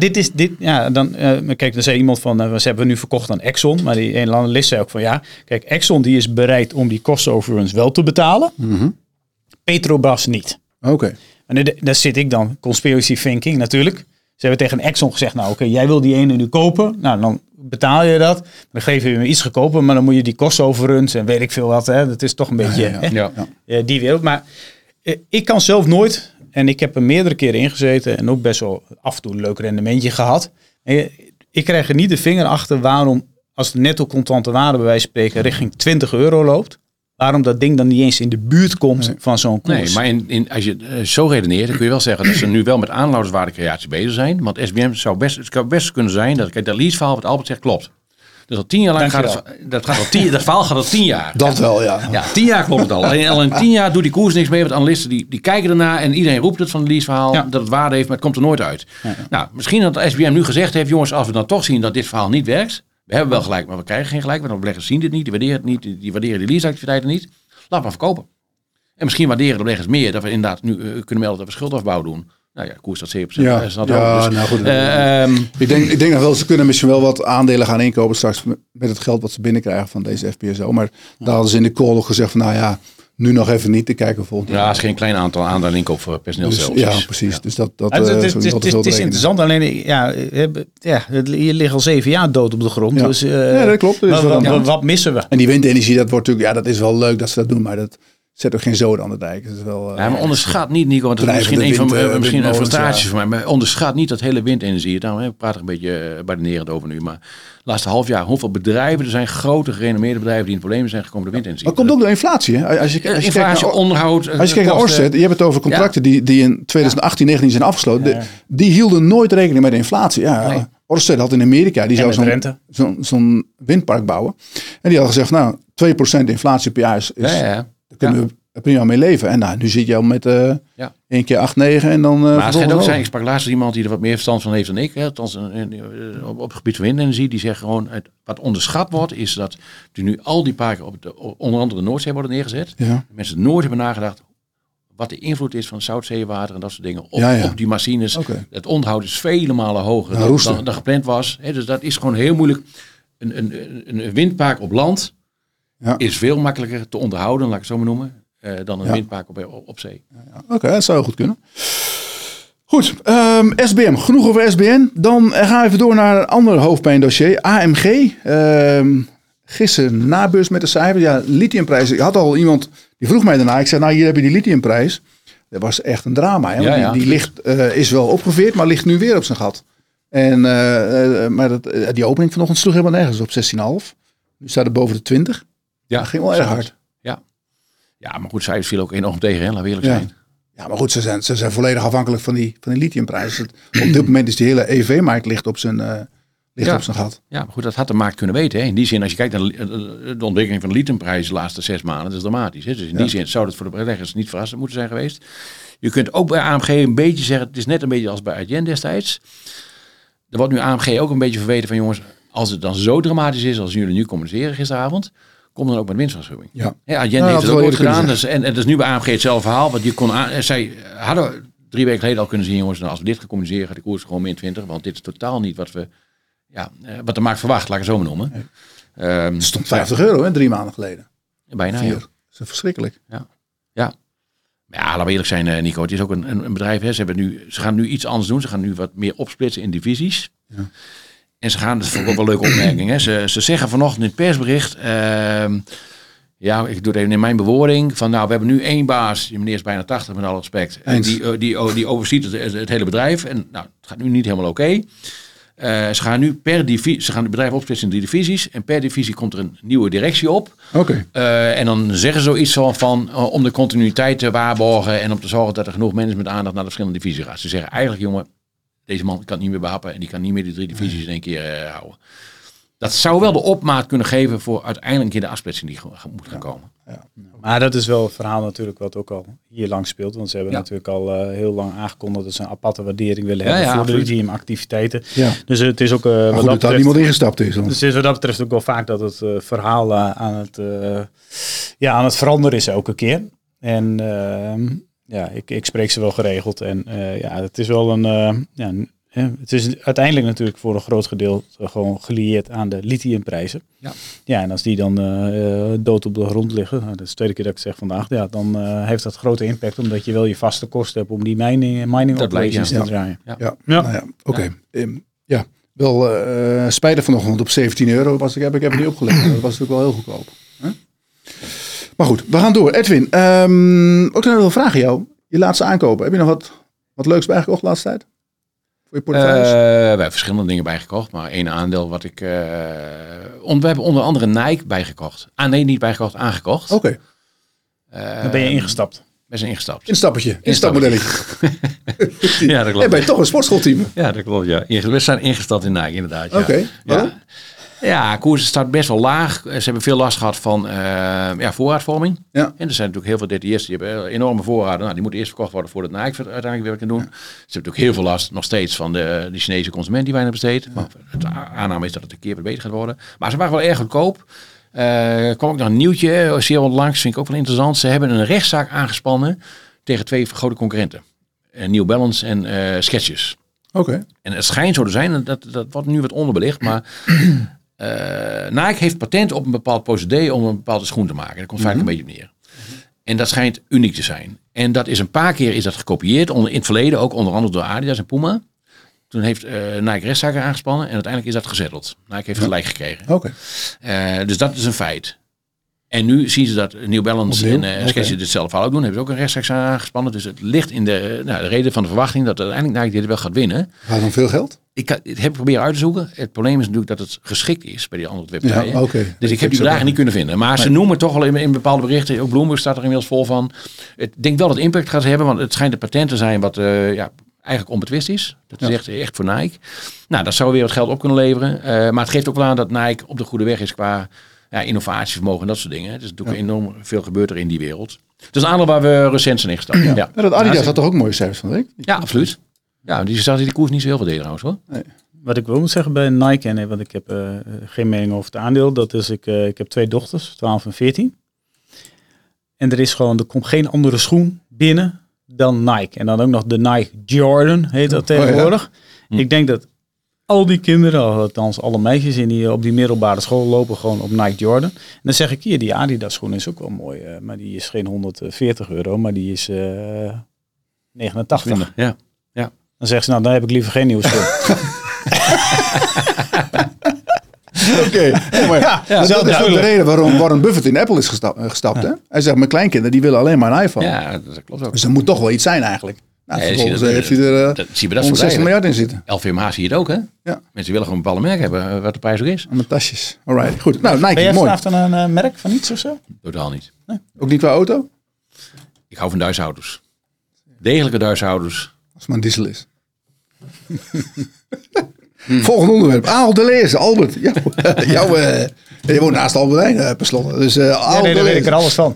kijk, dan zei iemand van, ze hebben nu verkocht aan Exxon. Maar die ene analist zei ook van, kijk, Exxon die is bereid om die cost overruns wel te betalen. Mm-hmm. Petrobras niet. Oké. En daar zit ik dan, conspiracy thinking natuurlijk. Ze hebben tegen Exxon gezegd, jij wil die ene nu kopen. Nou, dan betaal je dat. Dan geven we hem iets goedkoper, maar dan moet je die kost overruns en weet ik veel wat. Hè. Dat is toch een beetje die wereld. Maar ik kan zelf nooit... En ik heb er meerdere keren ingezeten en ook best wel af en toe een leuk rendementje gehad. Ik krijg er niet de vinger achter waarom, als de netto contante waarde bij wijze van spreken richting €20 loopt, waarom dat ding dan niet eens in de buurt komt van zo'n koers. Nee, maar als je zo redeneert, dan kun je wel zeggen dat ze nu wel met aanlouderswaardecreatie bezig zijn. Want SBM zou best kunnen zijn dat dat leaseverhaal wat Albert zegt klopt. Dus al 10 jaar lang dat verhaal gaat al 10 jaar. Dat wel, ja. Ja, 10 jaar klopt het al. Al in 10 jaar doet die koers niks mee. Want analisten die kijken ernaar en iedereen roept het van het leaseverhaal. Dat het waarde heeft, maar het komt er nooit uit. Ja. Nou, misschien dat de SBM nu gezegd heeft, jongens, als we dan toch zien dat dit verhaal niet werkt. We hebben wel gelijk, maar we krijgen geen gelijk. Want de beleggers zien dit niet, die waarderen het niet, die waarderen die leaseactiviteiten niet. Laat maar verkopen. En misschien waarderen de beleggers meer dat we inderdaad nu kunnen melden dat we schuldafbouw doen. Nou ja, koers dat 7%. Ja, is nou goed. Ik denk nog wel, ze kunnen misschien wel wat aandelen gaan inkopen straks met het geld wat ze binnenkrijgen van deze FPSO. Maar daar hadden ze in de call nog gezegd van, nu nog even niet. Te kijken volgend jaar. Ja, het is geen klein aantal aandelen inkoop voor personeel zelf. Ja, precies. Ja. Dus het is interessant. Alleen, hier liggen al 7 jaar dood op de grond. Ja, dus, dat klopt. Dus wat missen we? En die windenergie, dat wordt natuurlijk, dat is wel leuk dat ze dat doen, maar dat zet ook geen zoden aan de dijk. Dat is wel, maar onderschat niet, Nico, want dat is misschien een frustratie voor mij, maar onderschat niet dat hele windenergie. Daarom we praten een beetje badinerend over nu, maar laatste half jaar, hoeveel bedrijven er zijn, grote gerenommeerde bedrijven die in problemen zijn gekomen door windenergie. Maar komt ook door inflatie, hè? Als je inflatie, onderhoud. Als je kijkt naar Ørsted, je hebt het over contracten die in 2018, 19 zijn afgesloten. Die hielden nooit rekening met de inflatie. Ja, Ørsted had in Amerika, die zou zo'n windpark bouwen. En die had gezegd, 2% inflatie per jaar is kunnen we prima mee leven. En nu zit je al met 1 keer 8, 9 en dan... maar het schijnt ook zijn, ik sprak laatst iemand die er wat meer verstand van heeft dan ik. Hè, althans, op het gebied van windenergie. Die zegt gewoon, wat onderschat wordt, is dat nu al die parken onder andere de Noordzee worden neergezet. Ja. Mensen nooit hebben nagedacht wat de invloed is van zoutzeewater en dat soort dingen op die machines. Okay. Het onderhoud is vele malen hoger dan gepland was. He, dus dat is gewoon heel moeilijk. Een windpark op land is veel makkelijker te onderhouden, laat ik het zo maar noemen, dan een windpark op zee. Oké, dat zou goed kunnen. Goed, SBM. Genoeg over SBN. Dan gaan we even door naar een ander hoofdpijndossier. AMG. Gisteren na beurs met de cijfers. Ja, lithiumprijs. Ik had al iemand die vroeg mij daarna. Ik zei, hier heb je die lithiumprijs. Dat was echt een drama. Hè? Die ligt, is wel opgeveerd, maar ligt nu weer op zijn gat. En, maar die opening vanochtend sloeg helemaal nergens op 16,5. Nu staat het boven de 20. Ja, dat ging wel erg hard. Ja, maar goed, cijfers viel ook enorm tegen, hè? Laten we eerlijk zijn. Ja, maar goed, ze zijn volledig afhankelijk van die lithiumprijs. Op dit moment is die hele EV-markt ligt op zijn gat. Ja, maar goed, dat had de markt kunnen weten. Hè. In die zin, als je kijkt naar de ontwikkeling van de lithiumprijs de laatste 6 maanden, dat is dramatisch. Hè. Dus in die zin zou het voor de beleggers niet verrassend moeten zijn geweest. Je kunt ook bij AMG een beetje zeggen, het is net een beetje als bij Adyen destijds. Er wordt nu AMG ook een beetje verweten van, jongens, als het dan zo dramatisch is als jullie nu communiceren gisteravond, kom dan ook met winstwaarschuwing. Ja. Adyen heeft het ook ooit gedaan. Dus, en het is nu bij AMG hetzelfde verhaal. Want zij hadden 3 weken geleden al kunnen zien, jongens, als we dit gaan communiceren, gaat de koers gewoon min 20. Want dit is totaal niet wat de markt verwacht, laat ik het zo maar noemen. Het stond €50, hè, 3 maanden geleden. Bijna, 4. Dat is verschrikkelijk. Ja, laten we eerlijk zijn, Nico. Het is ook een bedrijf. Hè. Ze gaan nu iets anders doen. Ze gaan nu wat meer opsplitsen in divisies. Ja. En ze gaan, dat vond ik ook wel een leuke opmerking. Hè. Ze zeggen vanochtend in het persbericht. Ik doe het even in mijn bewoording. Van we hebben nu 1 baas. Die meneer is bijna 80, met alle respect. En die overziet het hele bedrijf. En het gaat nu niet helemaal oké. Ze gaan nu ze gaan het bedrijf opsplitsen in 3 divisies. En per divisie komt er een nieuwe directie op. Okay. En dan zeggen ze zoiets van om de continuïteit te waarborgen en om te zorgen dat er genoeg management aandacht naar de verschillende divisies gaat. Ze zeggen eigenlijk, jongen, deze man kan het niet meer behappen en die kan niet meer die 3 divisies in 1 keer houden. Dat zou wel de opmaat kunnen geven voor uiteindelijk in de afsplitsing die moet gaan komen. Ja. Maar dat is wel een verhaal natuurlijk wat ook al hier lang speelt. Want ze hebben natuurlijk al heel lang aangekondigd dat ze een aparte waardering willen hebben voor de lithiumactiviteiten. Ja. Dus het is ook wat dat daar niemand ingestapt is. Dus het is wat dat betreft ook wel vaak dat het verhaal aan het veranderen is elke keer. En ik spreek ze wel geregeld. En het is wel het is uiteindelijk natuurlijk voor een groot gedeelte gewoon gelieerd aan de lithiumprijzen. Ja, en als die dan dood op de grond liggen, dat is de tweede keer dat ik het zeg vandaag, dan heeft dat grote impact, omdat je wel je vaste kosten hebt om die mining operations te draaien. Oké. Wel spijtig vanochtend op €17 was heb ik niet opgelegd. Dat was natuurlijk wel heel goedkoop. Huh? Maar goed, we gaan door. Edwin, ook nog een vraag aan jou. Je laatste aankopen. Heb je nog wat leuks bijgekocht de laatste tijd? We hebben verschillende dingen bijgekocht, maar 1 aandeel wat ik... we hebben onder andere Nike bijgekocht. Niet bijgekocht, aangekocht. Oké. Dan ben je ingestapt. Best ingestapt. Instapmodelletje. Ja, dat klopt. En ben je toch een sportschoolteam? Ja, dat klopt, ja. We zijn ingestapt in Nike, inderdaad. Oké. Ja, koers staat best wel laag. Ze hebben veel last gehad van voorraadvorming. Ja. En er zijn natuurlijk heel veel DTS die hebben enorme voorraden. Die moeten eerst verkocht worden voordat Nike uiteindelijk weer kan doen. Ze hebben natuurlijk heel veel last nog steeds van de Chinese consument die weinig besteedt. Ja. De aanname is dat het een keer beter gaat worden. Maar ze waren wel erg goedkoop. Kwam ook nog een nieuwtje, zeer onlangs, vind ik ook wel interessant. Ze hebben een rechtszaak aangespannen tegen 2 grote concurrenten. New Balance en Skechers. Oké. En het schijnt zo te zijn, dat wordt nu wat onderbelicht, maar... Nike heeft patent op een bepaald procedé om een bepaalde schoen te maken. Dat komt vaak een beetje op neer. En dat schijnt uniek te zijn. En dat is een paar keer is dat gekopieerd. In het verleden ook onder andere door Adidas en Puma. Toen heeft Nike rechtszaken aangespannen en uiteindelijk is dat gezetteld. Nike heeft gelijk gekregen. Okay. Dus dat is een feit. En nu zien ze dat New Balance en Skechers dit zelf ook doen. Hebben ze ook een rechtszaak aangespannen. Dus het ligt in de reden van de verwachting dat uiteindelijk Nike dit wel gaat winnen. Gaat dan veel geld? Ik heb proberen uit te zoeken. Het probleem is natuurlijk dat het geschikt is bij die andere websites. Ja, okay. Dus ik heb die bedragen niet kunnen vinden. Maar ze noemen toch wel in bepaalde berichten. Ook Bloomberg staat er inmiddels vol van. Ik denk wel dat het impact gaat hebben. Want het schijnt een patent te zijn wat eigenlijk onbetwist is. Dat is echt voor Nike. Nou, dat zou weer wat geld op kunnen leveren. Maar het geeft ook wel aan dat Nike op de goede weg is qua innovatievermogen en dat soort dingen. Dus natuurlijk enorm veel gebeurt er in die wereld. Het is een aandeel waar we recent zijn ingestapt. Ja. Ja, dat Adidas had toch ook mooie cijfers van de week? Ja, absoluut. Ja, die zag die koers niet zo heel veel deden trouwens hoor. Nee. Wat ik wil moet zeggen bij Nike, want ik heb geen mening over het aandeel, dat is ik heb 2 dochters, 12 en 14. En er komt geen andere schoen binnen dan Nike. En dan ook nog de Nike Jordan, heet dat tegenwoordig. Ja. Ik denk dat al die kinderen, althans alle meisjes die op die middelbare school lopen, gewoon op Nike Jordan. En dan zeg ik hier, die Adidas schoen is ook wel mooi. Maar die is geen €140, maar die is 89. Ja. Dan zegt ze, nou dan heb ik liever geen nieuwe schoen. Oké. Dat is ook de reden waarom Warren Buffett in Apple is gestapt. Hè? Hij zegt, mijn kleinkinderen die willen alleen maar een iPhone. Ja, dat klopt ook. Dus er moet toch wel iets zijn eigenlijk. Nou, vervolgens heeft hij er zie je dat 160 miljard in zitten. LVMH zie je het ook, hè? Ja. Mensen willen gewoon een bepaalde merk hebben, wat de prijs ook is. Met tasjes. Alright, goed. Nou, Nike, Ben jij mooi. vanaf dan een merk van iets of zo? Totaal niet. Ook niet qua auto? Ik hou van Duitse auto's. Degelijke Duitse auto's. Als het maar een diesel is. Volgende onderwerp. Ahold Delhaize, Albert. Je woont naast Albert Heijn per slot. Dus Daar weet ik er alles van.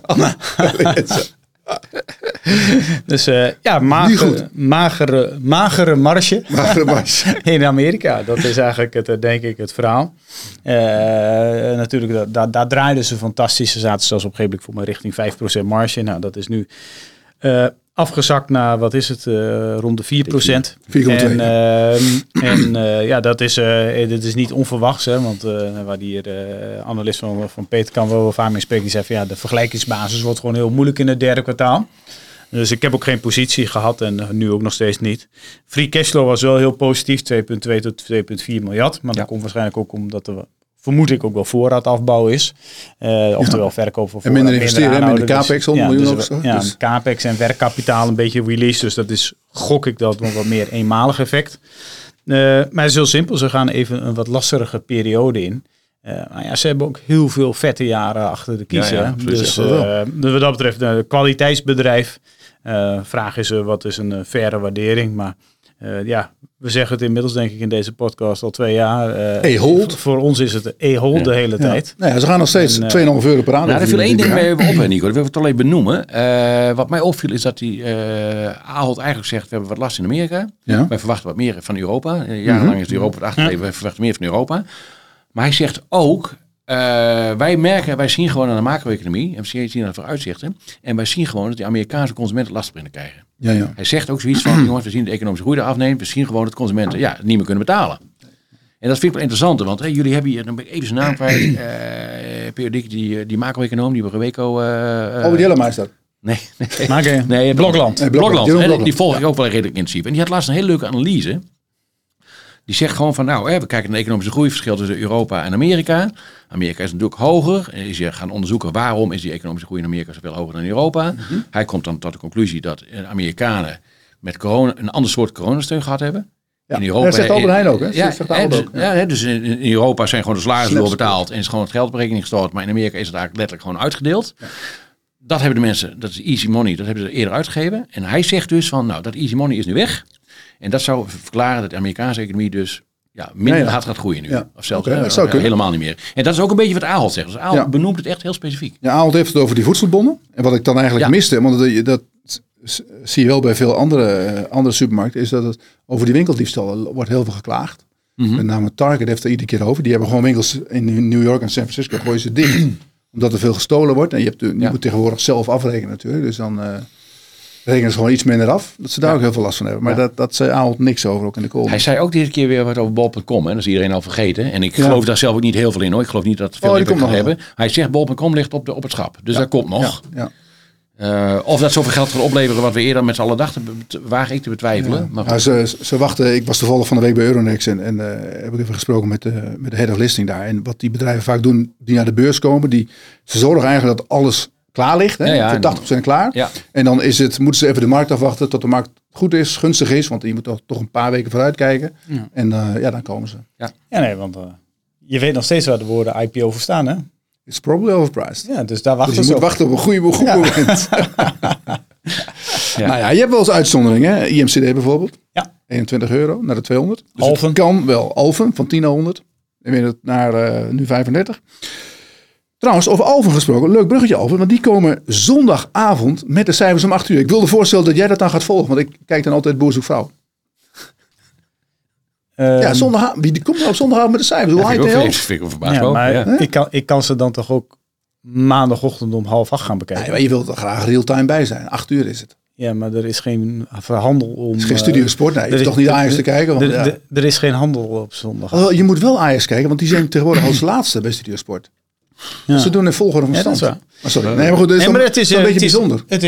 Dus magere marge. Magere marge. In Amerika. Dat is eigenlijk denk ik het verhaal. Natuurlijk, daar draaiden ze fantastisch. Ze zaten zelfs op een gegeven moment voor mij richting 5% marge. Nou, dat is nu afgezakt naar, wat is het, rond de 4%. 4,2. Dat is niet onverwachts. Hè, want waar die analist van Peter kan wel vaak mee spreken. Die zei van de vergelijkingsbasis wordt gewoon heel moeilijk in het derde kwartaal. Dus ik heb ook geen positie gehad en nu ook nog steeds niet. Free cashflow was wel heel positief, 2,2 tot 2,4 miljard. Maar dat komt waarschijnlijk ook omdat er, vermoed ik, ook wel voorraadafbouw is. Oftewel verkoop van en minder investeren, minder capex, 100 miljoen of zo. Dus capex en werkkapitaal een beetje release. Dus dat is, gok ik, dat wat meer eenmalig effect. Maar het is heel simpel, ze gaan even een wat lastige periode in. Ze hebben ook heel veel vette jaren achter de kiezen. Dus wat dat betreft, een kwaliteitsbedrijf. Vraag is, wat is een faire waardering? Maar we zeggen het inmiddels denk ik in deze podcast al 2 jaar. Hold. Voor ons is het hold de hele tijd. Nou ja, ze gaan nog steeds €2,5 per aandeel. Er viel 1 ding mee op, Nico. Dat wil ik toch even benoemen. Wat mij opviel is dat die Ahold eigenlijk zegt, we hebben wat last in Amerika. Ja. Wij verwachten wat meer van Europa. Jarenlang is Europa wat achtergebleven. Wij verwachten meer van Europa. Maar hij zegt ook, wij zien gewoon aan de macro-economie, en we zien aan de vooruitzichten, en wij zien gewoon dat die Amerikaanse consumenten last beginnen krijgen. Ja. Hij zegt ook zoiets van, jongens, we zien de economische groei afnemen, we zien gewoon dat consumenten niet meer kunnen betalen. En dat vind ik wel interessant, want jullie hebben hier, dan ben ik even zijn naam kwijt, periodiek die macro-econoom, die Reweco... Albert Jellema is dat? Nee, Blokland. Blokland. Die volg ik ook wel redelijk intensief. En die had laatst een hele leuke analyse. Die zegt gewoon van, we kijken naar de economische groeiverschil tussen Europa en Amerika. Amerika is natuurlijk hoger. En ze gaan onderzoeken waarom is die economische groei in Amerika zoveel hoger dan in Europa. Mm-hmm. Hij komt dan tot de conclusie dat de Amerikanen met corona een ander soort coronasteun gehad hebben. Ja, in Europa, dat zegt Albert Heijn ook. Hè? Dus in Europa zijn gewoon de salarissen doorbetaald en is gewoon het geld op rekening gestort. Maar in Amerika is het eigenlijk letterlijk gewoon uitgedeeld. Ja. Dat hebben de mensen, dat is easy money, dat hebben ze eerder uitgegeven. En hij zegt dus van, dat easy money is nu weg. En dat zou verklaren dat de Amerikaanse economie dus minder hard gaat groeien nu. Ja. Of zelfs helemaal niet meer. En dat is ook een beetje wat Ahold zegt. Dus Ahold benoemt het echt heel specifiek. Ja, Ahold heeft het over die voedselbonnen. En wat ik dan eigenlijk miste, want dat zie je wel bij veel andere supermarkten, is dat het over die winkeldiefstallen wordt heel veel geklaagd. Mm-hmm. Met name Target heeft er iedere keer over. Die hebben gewoon winkels in New York en San Francisco, gooien ze dicht. Omdat er veel gestolen wordt. En je moet tegenwoordig zelf afrekenen natuurlijk. Dus dan rekenen ze gewoon iets minder af. Dat ze daar ook heel veel last van hebben. Maar dat zei Ahold niks over, ook in de call. Hij zei ook deze keer weer wat over bol.com. Dat is iedereen al vergeten. En ik geloof daar zelf ook niet heel veel in hoor. Ik geloof niet dat het veel impact gaat hebben. Hij zegt bol.com ligt op het schap. Dus dat komt nog. Ja. Of dat zoveel geld gaat opleveren wat we eerder met z'n allen dachten, waag ik te betwijfelen. Ja. Maar ze wachten. Ik was toevallig van de week bij Euronext en heb ik even gesproken met de head of listing daar. En wat die bedrijven vaak doen die naar de beurs komen, ze zorgen eigenlijk dat alles klaar ligt. Hè? Voor 80% klaar. Ja. En dan moeten ze even de markt afwachten tot de markt goed is, gunstig is. Want je moet toch een paar weken vooruit kijken. Ja. En dan komen ze. Ja, want je weet nog steeds waar de woorden IPO voor staan, hè? It's probably overpriced. Ja, dus daar wachten je moet wachten op een goed moment. Nou ja, je hebt wel eens uitzonderingen. Hè? IMCD bijvoorbeeld. Ja. €21 naar de 200. Dus Alphen kan wel. Alphen van 10 naar 100. Inmiddels naar nu 35. Trouwens, over Alphen gesproken. Leuk bruggetje, Alphen. Want die komen zondagavond met de cijfers om 8 uur. Ik wilde voorstellen dat jij dat dan gaat volgen. Want ik kijk dan altijd Boer zoekt vrouw. Ja, zondagavond. Wie komt nou op zondagavond met de cijfers? Hoe vind ik verbaasd wel. Maar ik kan ze dan toch ook maandagochtend om 7:30 gaan bekijken. Ja, maar je wilt er graag real-time bij zijn. 8 uur is het. Ja, maar er is geen handel om... Het is geen Studio Sport. Nee, je hoeft toch niet Ajax te kijken? Want, er is geen handel op zondag. Je moet wel Ajax kijken, want die zijn tegenwoordig als laatste bij Studio Sport. Ja. Ze doen een volgorde van stand. Ja, sorry. Nee, maar goed, het is een beetje bijzonder. Het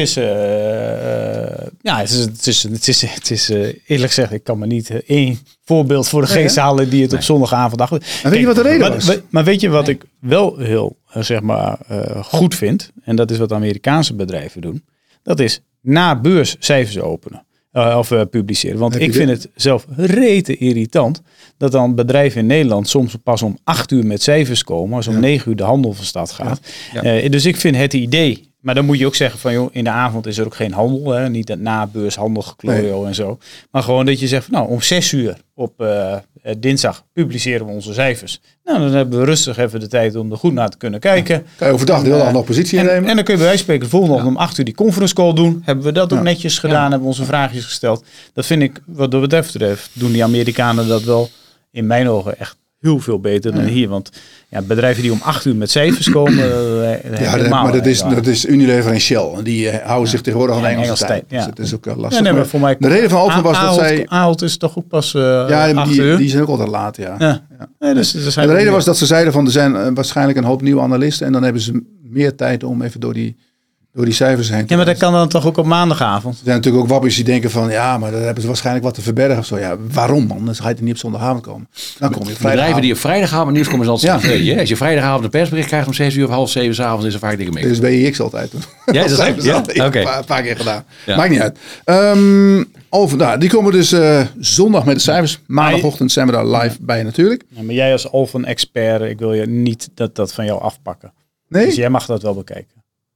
is eerlijk gezegd, ik kan me niet één voorbeeld voor de geest halen die het op zondagavond dacht. Maar weet je wat de reden was? Maar weet je wat ik wel heel goed vind, en dat is wat Amerikaanse bedrijven doen, dat is na beurs cijfers openen. Of publiceren. Want ik vind het zelf rete irritant dat dan bedrijven in Nederland soms pas om 8 uur met cijfers komen als om 9 uur de handel van start gaat. Ja. Dus ik vind het idee, maar dan moet je ook zeggen van joh, in de avond is er ook geen handel. Hè? Niet dat na beurshandel geklojo en zo. Maar gewoon dat je zegt van nou om 6 uur op dinsdag publiceren we onze cijfers. Nou, dan hebben we rustig even de tijd om er goed naar te kunnen kijken. Kan je overdag de hele dag nog positie innemen. En dan kun je bij wijze van spreken de volgende ochtend om 8 uur die conference call doen. Hebben we dat ook netjes gedaan, hebben we onze vraagjes gesteld. Dat vind ik, wat dat betreft, doen die Amerikanen dat wel in mijn ogen echt heel veel beter dan hier. Want bedrijven die om 8 uur met cijfers komen... maar dat is Unilever en Shell. En die houden zich tegenwoordig aan de Engelse tijd. Ja. Dus het is ook lastig. Nee, maar voor mij, de reden van Alphen was dat zij... Ahold is toch ook pas 8 uur? Die zijn ook altijd laat, ja. Nee, dus de reden was dat ze zeiden van er zijn waarschijnlijk een hoop nieuwe analisten. En dan hebben ze meer tijd om even door die cijfers heen te maar dat kan dan toch ook op maandagavond? Er zijn natuurlijk ook wappies die denken van... ja, maar dan hebben ze waarschijnlijk wat te verbergen of zo. Ja, waarom man? Dan ga je er niet op zondagavond komen. Dan kom je op bedrijven die op vrijdagavond nieuws komen... Als je vrijdagavond een persbericht krijgt om 6 uur of 6:30 s'avonds... is er vaak dikke mee. Dat is BIX altijd. Ja, is dat zo? Een paar keer gedaan. Ja. Maakt niet uit. Die komen dus zondag met de cijfers. Maandagochtend zijn we daar live bij natuurlijk. Ja, maar jij als Alphen-expert... ik wil je niet dat van jou afpakken. Nee? Dus jij mag dat wel bekijken.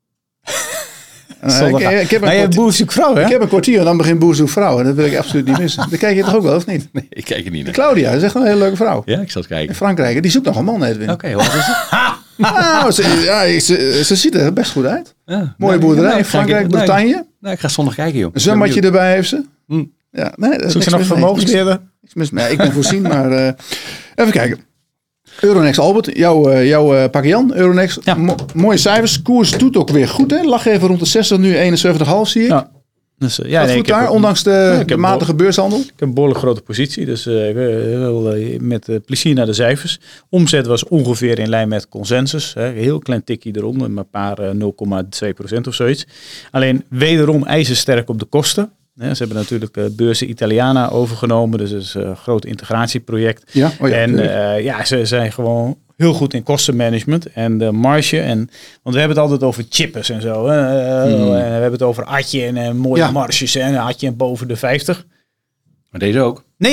Ik heb een kwartier en dan begint Boer zoekt vrouw. En dat wil ik absoluut niet missen. Dan kijk je toch ook wel, of niet? Nee, ik kijk er niet naar. Claudia, dat is echt een hele leuke vrouw. Ja, ik zal het kijken. In Frankrijk. Die zoekt nog een man, Edwin. Oké, wat is het? Nou, ze ziet er best goed uit. Ja, mooie boerderij in Frankrijk, Bretagne. Nou, ik ga zondag kijken, joh. Een zwembadje erbij heeft ze. Ja, zoek ze nog vermogensbeheerder? Ik ben voorzien, maar even kijken. Euronext, Albert, jouw pakje Jan, Euronext, mooie cijfers. Koers doet ook weer goed, hè? Lag even rond de 60, nu 71,5 zie ik. Ja. Dus, goed daar, ondanks de matige beurshandel? Ik heb een behoorlijk grote positie, dus ik wil met plezier naar de cijfers. Omzet was ongeveer in lijn met consensus. Hè? Heel klein tikje eronder, maar een paar 0,2% of zoiets. Alleen wederom ijzersterk op de kosten. Ze hebben natuurlijk Beurzen Italiana overgenomen, dus dat is een groot integratieproject. Ja? Ze zijn gewoon heel goed in kostenmanagement en de marge. Want we hebben het altijd over chippers en zo. En we hebben het over Adje en mooie marges en Adje en boven de 50. Maar deze ook. 59,3%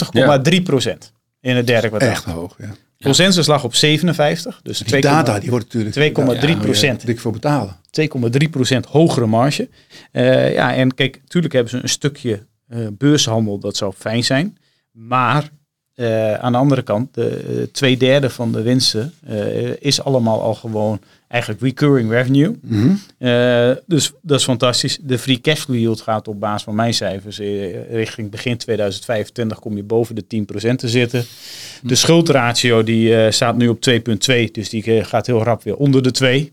in het derde kwartaal. Echt hoog, ja. Consensus lag op 57. Dus die data die wordt natuurlijk 2,3%. Dik voor betalen. 2,3% hogere marge. En kijk, natuurlijk hebben ze een stukje beurshandel, dat zou fijn zijn. Maar aan de andere kant, 2/3 van de winsten is allemaal al gewoon eigenlijk recurring revenue. Mm-hmm. Dus dat is fantastisch. De free cash flow yield gaat op basis van mijn cijfers richting begin 2025 kom je boven de 10% te zitten. De schuldratio die staat nu op 2,2, dus die gaat heel rap weer onder de 2.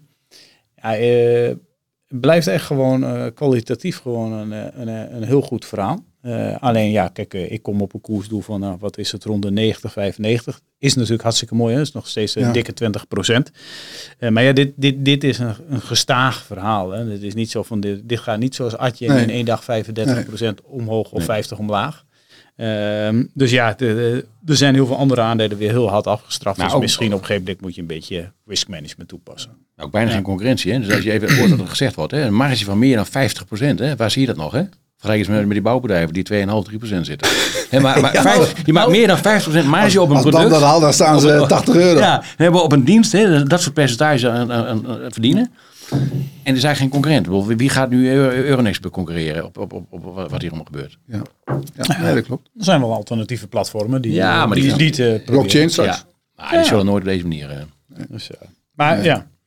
Blijft echt gewoon kwalitatief gewoon een heel goed verhaal. Alleen kijk, ik kom op een koersdoel van wat is het rond de 90, 95. Is natuurlijk hartstikke mooi, hè? Dat is nog steeds een dikke 20%. Maar dit is een gestaag verhaal. Hè? Het is niet zo van dit gaat niet zoals Adje in één dag 35% omhoog of 50 omlaag. Dus er zijn heel veel andere aandelen weer heel hard afgestraft. Dus misschien op een gegeven moment moet je een beetje risk management toepassen. Ook bijna geen concurrentie. Hè? Dus als je even hoort wat er gezegd wordt, hè? Een marge van meer dan 50%. Hè? Waar zie je dat nog? Hè? Vergelijk eens met die bouwbedrijven die 2,5-3% zitten. He, je maakt meer dan 50% marge op een product. Dan staan ze €80. Ja, we hebben op een dienst dat soort percentage aan verdienen. En er zijn geen concurrenten. Wie gaat nu Euronext concurreren op wat hier allemaal gebeurt? Ja, dat klopt. Er zijn wel alternatieve platformen die blockchain straks. Die zullen nooit op deze manier. Maar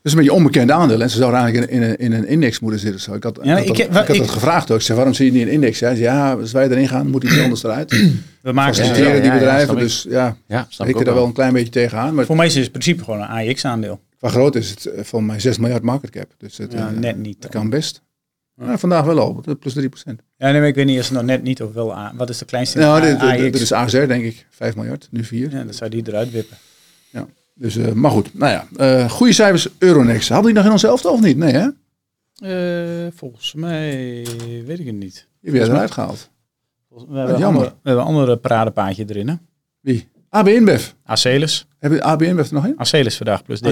is een beetje onbekend aandeel. En ze zouden eigenlijk in een index moeten zitten. Zo. Ik had het gevraagd ook. Ik zei, waarom zie je niet in een index? Hij zei, ja, als wij erin gaan, moet iets anders eruit. We maken die bedrijven. Dus ik er wel een klein beetje tegenaan. Maar voor mij is het in principe gewoon een AX-aandeel. Qua groot is het van mij 6 miljard market cap. Dus het, net niet. Dat kan best. Ja, vandaag wel al, plus 3%. Ja, nee, maar ik weet niet, is het nog net niet of wel wat is de kleinste AX? Dit is ASR, denk ik. 5 miljard, nu 4. Ja, dan zou die eruit wippen. Ja, dus, maar goed. Nou ja, goede cijfers, Euronext. Hadden die nog in ons elftal of niet? Nee, hè? Volgens mij weet ik het niet. Die heb jij eruit gehaald. We hebben een andere paradepaadje erin, hè? Wie? AB InBev. Azelis. Heb je AB InBev er nog in? Azelis vandaag plus 13%.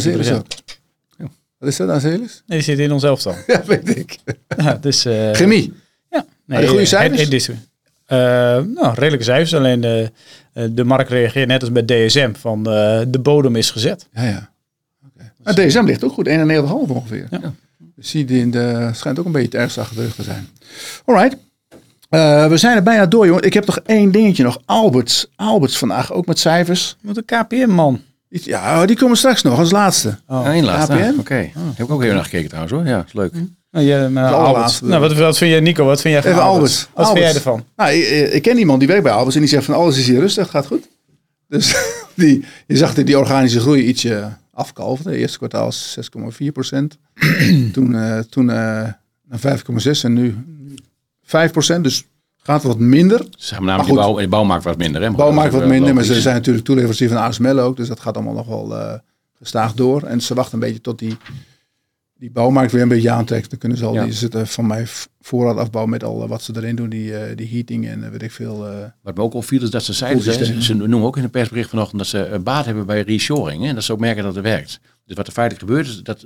Wat is dat, Azelis? Nee, die zit in ons elftal. Ja, weet ik. Ja, dus, chemie. Ja. Nee, goede cijfers? Redelijke cijfers. Alleen de markt reageert net als bij DSM van de bodem is gezet. Ja. Okay. Maar DSM ligt ook goed, 91,5 ongeveer. Ja. Dus die schijnt ook een beetje ergens achter de rug te zijn. Alright. We zijn er bijna door, jongen. Ik heb nog één dingetje nog. Alberts vandaag, ook met cijfers. Met een KPN, man. Ja, die komen straks nog als laatste. Eén laatste. KPN? Oké. Heb ik ook even naar gekeken trouwens hoor. Ja, is leuk. Alberts. Nou, wat vind jij, Nico? Wat vind jij van Alberts? Wat vind jij ervan? Nou, ik ken iemand die werkt bij Alberts en die zegt van alles is hier rustig, gaat goed. Dus je zag die organische groei ietsje afkalven. Het eerste kwartaal is 6,4%. toen naar 5,6% en nu 5%. Dus gaat wat minder. Zeg maar namelijk de bouwmarkt wat minder. Hè? Bouwmarkt wat minder, maar ze zijn natuurlijk toeleverancier van ASML ook. Dus dat gaat allemaal nog wel gestaag door. En ze wachten een beetje tot die bouwmarkt weer een beetje aantrekt. Dan kunnen ze al die zitten van mij voorraad afbouwen met al wat ze erin doen. Die heating en weet ik veel. Wat me ook opviel is dat ze zeiden, ze noemen ook in een persbericht vanochtend dat ze baat hebben bij reshoring. Hè? En dat ze ook merken dat het werkt. Dus wat er feitelijk gebeurt is dat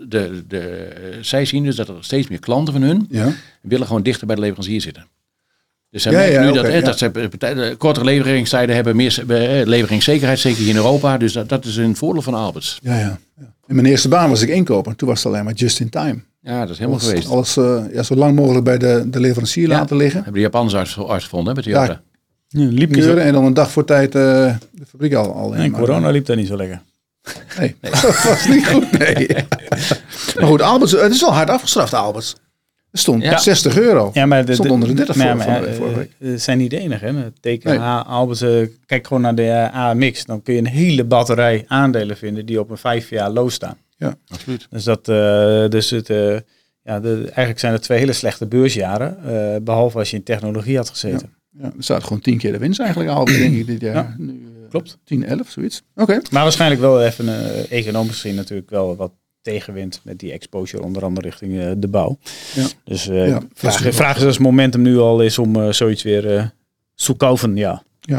zij zien dus dat er steeds meer klanten van hun willen gewoon dichter bij de leverancier zitten. Dus zij merken nu dat ze kortere leveringstijden hebben, meer leveringszekerheid, zeker hier in Europa. Dus dat is een voordeel van Alberts. Ja. In mijn eerste baan was ik inkoper. Toen was het alleen maar just in time. Ja, dat is helemaal geweest. Alles zo lang mogelijk bij de leverancier laten liggen. Hebben de Japanners uitgevonden met Toyota. Ja, liep niet keuren en dan een dag voor tijd de fabriek al in. Nee, corona liep daar niet zo lekker. Nee. Dat was niet goed. Nee. Maar goed, Alberts, het is wel hard afgestraft, Alberts. Er stond €60. Ja, maar stond onder de 30 vorige week. Het zijn niet de enige. Hè? TKH, Alberts, kijk gewoon naar de AMX. Dan kun je een hele batterij aandelen vinden die op een 5 jaar low staan. Ja, absoluut. Dus eigenlijk zijn het 2 hele slechte beursjaren. Behalve als je in technologie had gezeten. Ja, er staat gewoon 10 keer de winst eigenlijk Alberts, denk ik, dit jaar. Ja. Nu, klopt. 10, 11, zoiets. Oké. Maar waarschijnlijk wel even economisch gezien natuurlijk wel wat tegenwind met die exposure, onder andere richting de bouw. Ja. Dus vraag is als momentum nu al is om zoiets weer te kopen. Ja.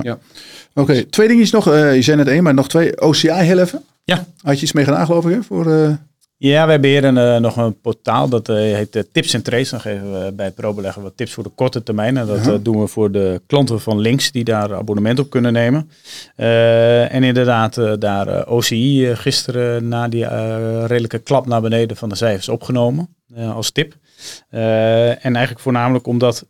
Oké, 2 dingetjes nog. Je zei net 1, maar nog 2. OCI heel even. Ja. Had je iets mee gedaan, geloof ik, hè? Ja, we hebben hier nog een portaal, dat heet Tips en Trades. Dan geven we bij het ProBeleggen wat tips voor de korte termijn. En dat doen we voor de klanten van Links die daar abonnement op kunnen nemen. En inderdaad, daar OCI gisteren na die redelijke klap naar beneden van de cijfers opgenomen als tip. En eigenlijk voornamelijk omdat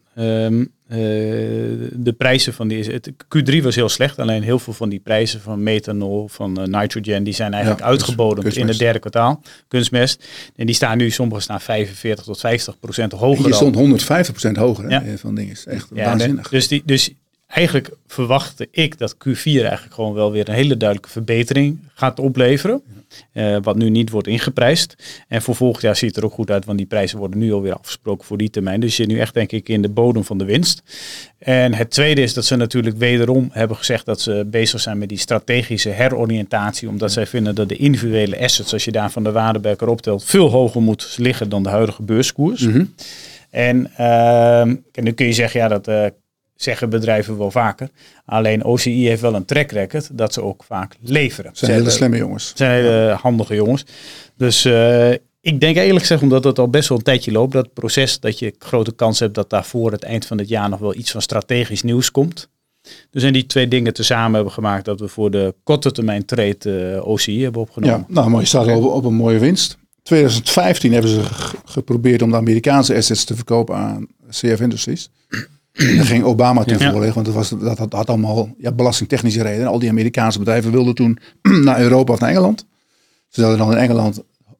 de prijzen van het Q3 was heel slecht. Alleen heel veel van die prijzen van methanol, van nitrogen, die zijn eigenlijk uitgebodemd in het derde kwartaal. Kunstmest. En die staan nu, sommige staan 45 tot 50% hoger. Die stond 150% hoger van dingen. Is echt waanzinnig. Dus eigenlijk verwachtte ik dat Q4 eigenlijk gewoon wel weer een hele duidelijke verbetering gaat opleveren. Wat nu niet wordt ingeprijsd. En voor volgend jaar ziet het er ook goed uit, want die prijzen worden nu alweer afgesproken voor die termijn. Dus je zit nu echt denk ik in de bodem van de winst. En het tweede is dat ze natuurlijk wederom hebben gezegd dat ze bezig zijn met die strategische heroriëntatie. Omdat zij vinden dat de individuele assets, als je daar van de waarde bij elkaar optelt, veel hoger moet liggen dan de huidige beurskoers. Mm-hmm. En nu kun je zeggen, dat zeggen bedrijven wel vaker. Alleen OCI heeft wel een track record dat ze ook vaak leveren. Zijn hele slimme jongens. Zijn hele handige jongens. Dus ik denk eerlijk gezegd, omdat het al best wel een tijdje loopt, dat proces, dat je grote kans hebt dat daar voor het eind van het jaar nog wel iets van strategisch nieuws komt. Dus en die 2 dingen tezamen hebben gemaakt dat we voor de korte termijn trade OCI hebben opgenomen. Ja, nou, maar je staat op een mooie winst. 2015 hebben ze geprobeerd om de Amerikaanse assets te verkopen aan CF Industries. Daar ging Obama ten volle, want dat had allemaal belastingtechnische redenen. Al die Amerikaanse bedrijven wilden toen naar Europa of naar Engeland. Ze zouden dan in Engeland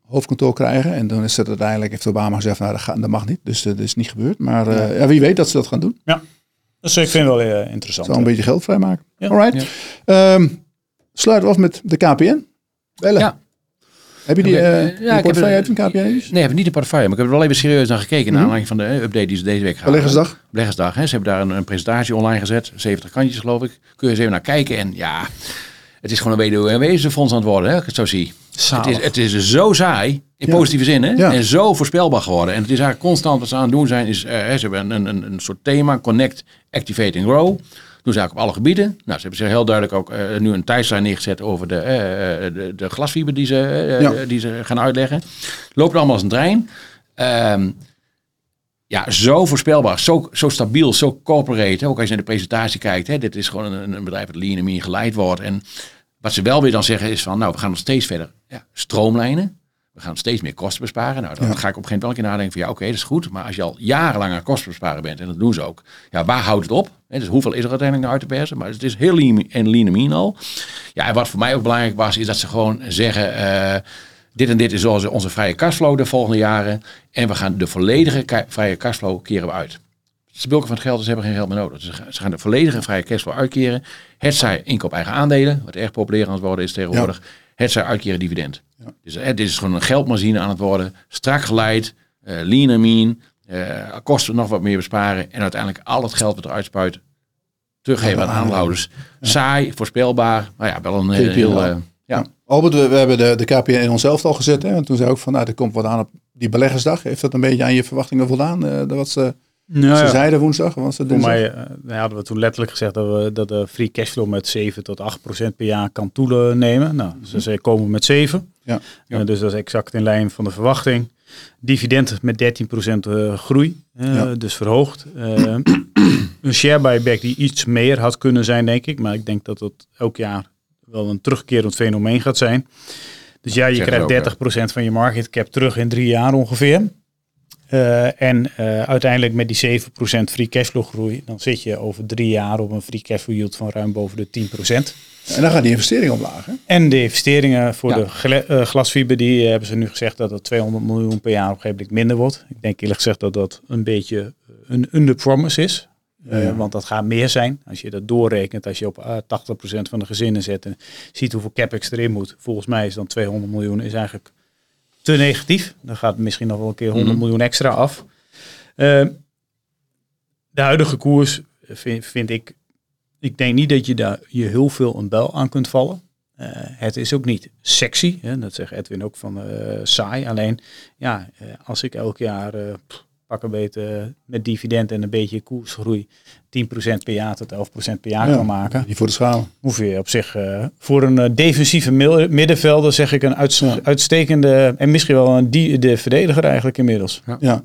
hoofdkantoor krijgen. En dan is het uiteindelijk, heeft Obama gezegd, nou, dat mag niet. Dus dat is niet gebeurd. Maar wie weet dat ze dat gaan doen. Ja, dus ik vind het wel interessant. Zou een beetje geld vrijmaken. Ja. Alright. Ja. Sluiten we af met de KPN. Bellen. Ja. Heb je die portefeuille uit een KPN? Nee, heb ik niet de portefeuille. Maar ik heb er wel even serieus naar gekeken. Naar aanleiding van de update die ze deze week gaan. Beleggersdag. Hè. Ze hebben daar een presentatie online gezet. 70 kantjes geloof ik. Kun je eens even naar kijken. En ja, het is gewoon een weduwe- en wezenfonds aan het worden. Hè, als ik het zo zie. Het is zo saai. In positieve zin. Hè? Ja. En zo voorspelbaar geworden. En het is eigenlijk constant wat ze aan het doen zijn. Ze hebben een soort thema. Connect, Activate and Grow. Doen ze eigenlijk op alle gebieden. Nou, ze hebben zich heel duidelijk ook nu een tijdslijn neergezet over de glasfiber die ze gaan uitleggen. Loopt allemaal als een trein. Zo voorspelbaar, zo stabiel, zo corporate. Ook als je naar de presentatie kijkt. Hè, dit is gewoon een bedrijf dat lean en mean geleid wordt. En wat ze wel weer dan zeggen is van, nou, we gaan nog steeds verder stroomlijnen. We gaan steeds meer kosten besparen. Nou, dan ga ik op een gegeven moment wel een keer nadenken van, oké, dat is goed. Maar als je al jarenlang aan kosten besparen bent, en dat doen ze ook. Ja, waar houdt het op? Dus hoeveel is er uiteindelijk naar uit te persen? Maar het is heel lean en mean al. Ja, en wat voor mij ook belangrijk was, is dat ze gewoon zeggen, dit en dit is onze vrije cashflow de volgende jaren. En we gaan de volledige vrije cashflow keren we uit. Ze bulken van het geld, dus ze hebben geen geld meer nodig. Dus ze gaan de volledige vrije cashflow uitkeren. Het zij inkoop eigen aandelen, wat erg populair aan het worden is tegenwoordig. Ja. Het zij uitkeren dividend. Ja. Dus dit is gewoon een geldmachine aan het worden. Strak geleid, lean en mean. Kosten nog wat meer besparen. En uiteindelijk al het geld wat eruit spuit teruggeven aan aandeelhouders. Ja. Saai, voorspelbaar. Maar ja, wel een heel... Albert, we hebben de KPN in onszelf al gezet. Hè? Want toen zei ook van, er komt wat aan op die beleggersdag. Heeft dat een beetje aan je verwachtingen voldaan? Wat ze zeiden woensdag? Voor mij hadden we toen letterlijk gezegd dat de free cashflow met 7 tot 8% per jaar kan toenemen. Nou, ze komen met 7. Ja. Dus dat is exact in lijn van de verwachting. Dividend met 13% groei, dus verhoogd. Een share buyback die iets meer had kunnen zijn, denk ik. Maar ik denk dat het elk jaar wel een terugkerend fenomeen gaat zijn. Dus ja, je krijgt 30% van je market cap terug in 3 jaar ongeveer. Uiteindelijk met die 7% free cashflow groei, dan zit je over 3 jaar op een free cashflow yield van ruim boven de 10%. En dan gaan die investeringen omlaag, hè? En de investeringen voor de glasfiber, die hebben ze nu gezegd dat het 200 miljoen per jaar op een gegeven moment minder wordt. Ik denk eerlijk gezegd dat dat een beetje een underpromise is. Want dat gaat meer zijn. Als je dat doorrekent, als je op 80% van de gezinnen zet en ziet hoeveel capex erin moet. Volgens mij is dan 200 miljoen is eigenlijk te negatief. Dan gaat misschien nog wel een keer 100 miljoen extra af. De huidige koers vind ik... Ik denk niet dat je daar je heel veel een bel aan kunt vallen. Het is ook niet sexy. Hè? Dat zegt Edwin ook van saai. Alleen, als ik elk jaar pak een beetje met dividend en een beetje koersgroei 10% per jaar tot 11% per jaar kan maken. Die voor de schaal. Hoef je op zich voor een defensieve middenvelder zeg ik een uitstekende en misschien wel de verdediger eigenlijk inmiddels.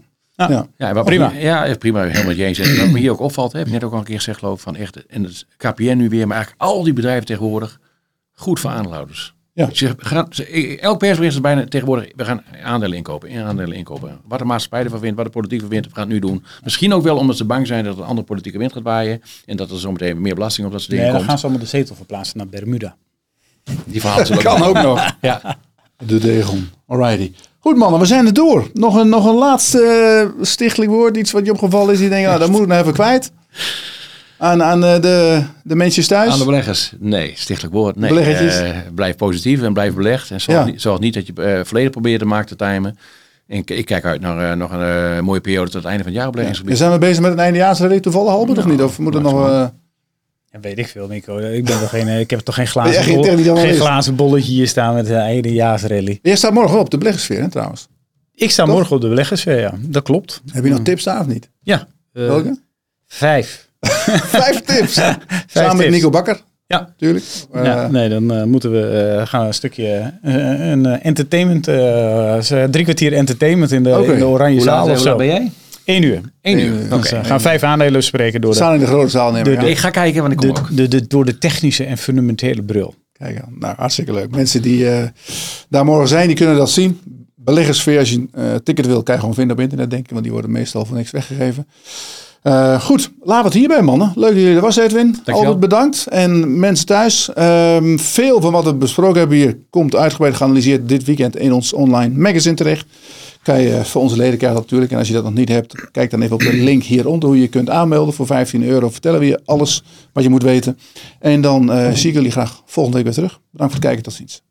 Prima. Ja, prima. Helemaal met je eens. Wat me hier ook opvalt, heb ik net ook al een keer gezegd geloof ik, van echt, en het KPN nu weer, maar eigenlijk al die bedrijven tegenwoordig goed voor aandeelhouders. Ja. Elk persbericht is bijna tegenwoordig, we gaan aandelen inkopen. Wat de maatschappij ervan vindt, wat de politiek vindt, we gaan het nu doen. Misschien ook wel omdat ze bang zijn dat er een andere politieke wind gaat waaien en dat er zometeen meer belasting op dat soort dingen komt. Dan gaan ze allemaal de zetel verplaatsen naar Bermuda. Die verhaal kan ook nog. Ja. De Degon. Alrighty. Goed mannen, we zijn er door. Nog een laatste stichtelijk woord, iets wat je opgevallen is. Die denken, dat moet ik nou even kwijt. Aan de mensen thuis? Aan de beleggers? Nee, stichtelijk woord. Nee. Blijf positief en blijf belegd. En zorg niet dat je volledig probeert de markt te timen. En ik kijk uit naar nog een mooie periode tot het einde van het jaar beleggingsgebied. Zijn we bezig met een eindejaarsrally toevallig, Albert, of niet? Of moet het nog... Ja, weet ik veel, Nico. Ik heb toch geen glazen bolletje hier staan met de eindejaarsrally. Je staat morgen op de beleggersfeer, hè, trouwens. Ik sta morgen op de beleggersfeer, ja. Dat klopt. Heb je nog tips daar of niet? Ja. Welke? 5. 5 tips. Samen met Nico Bakker. Ja, tuurlijk. Dan moeten we gaan een stukje een entertainment, 3 kwartier entertainment in de Oranje Zaal of zo. Hoe laat ben jij? 1 uur. 1 uur. Dus gaan 5 aandelen bespreken door staan in de grote zaal nemen. Ik ga kijken, want ik kom ook. Door de technische en fundamentele bril. Kijk, nou hartstikke leuk. Mensen die daar morgen zijn, die kunnen dat zien. Beleggersfeer, als je een ticket wil, kan je gewoon vinden op internet, denk ik. Want die worden meestal voor niks weggegeven. Goed, laten we het hierbij, mannen. Leuk dat jullie er was, Edwin. Dankjewel. Altijd bedankt. En mensen thuis, veel van wat we besproken hebben hier komt uitgebreid geanalyseerd dit weekend in ons online magazine terecht. Kan je voor onze leden krijgen natuurlijk. En als je dat nog niet hebt, kijk dan even op de link hieronder hoe je kunt aanmelden. Voor €15 vertellen we je alles wat je moet weten. En dan zie ik jullie graag volgende week weer terug. Bedankt voor het kijken. Tot ziens.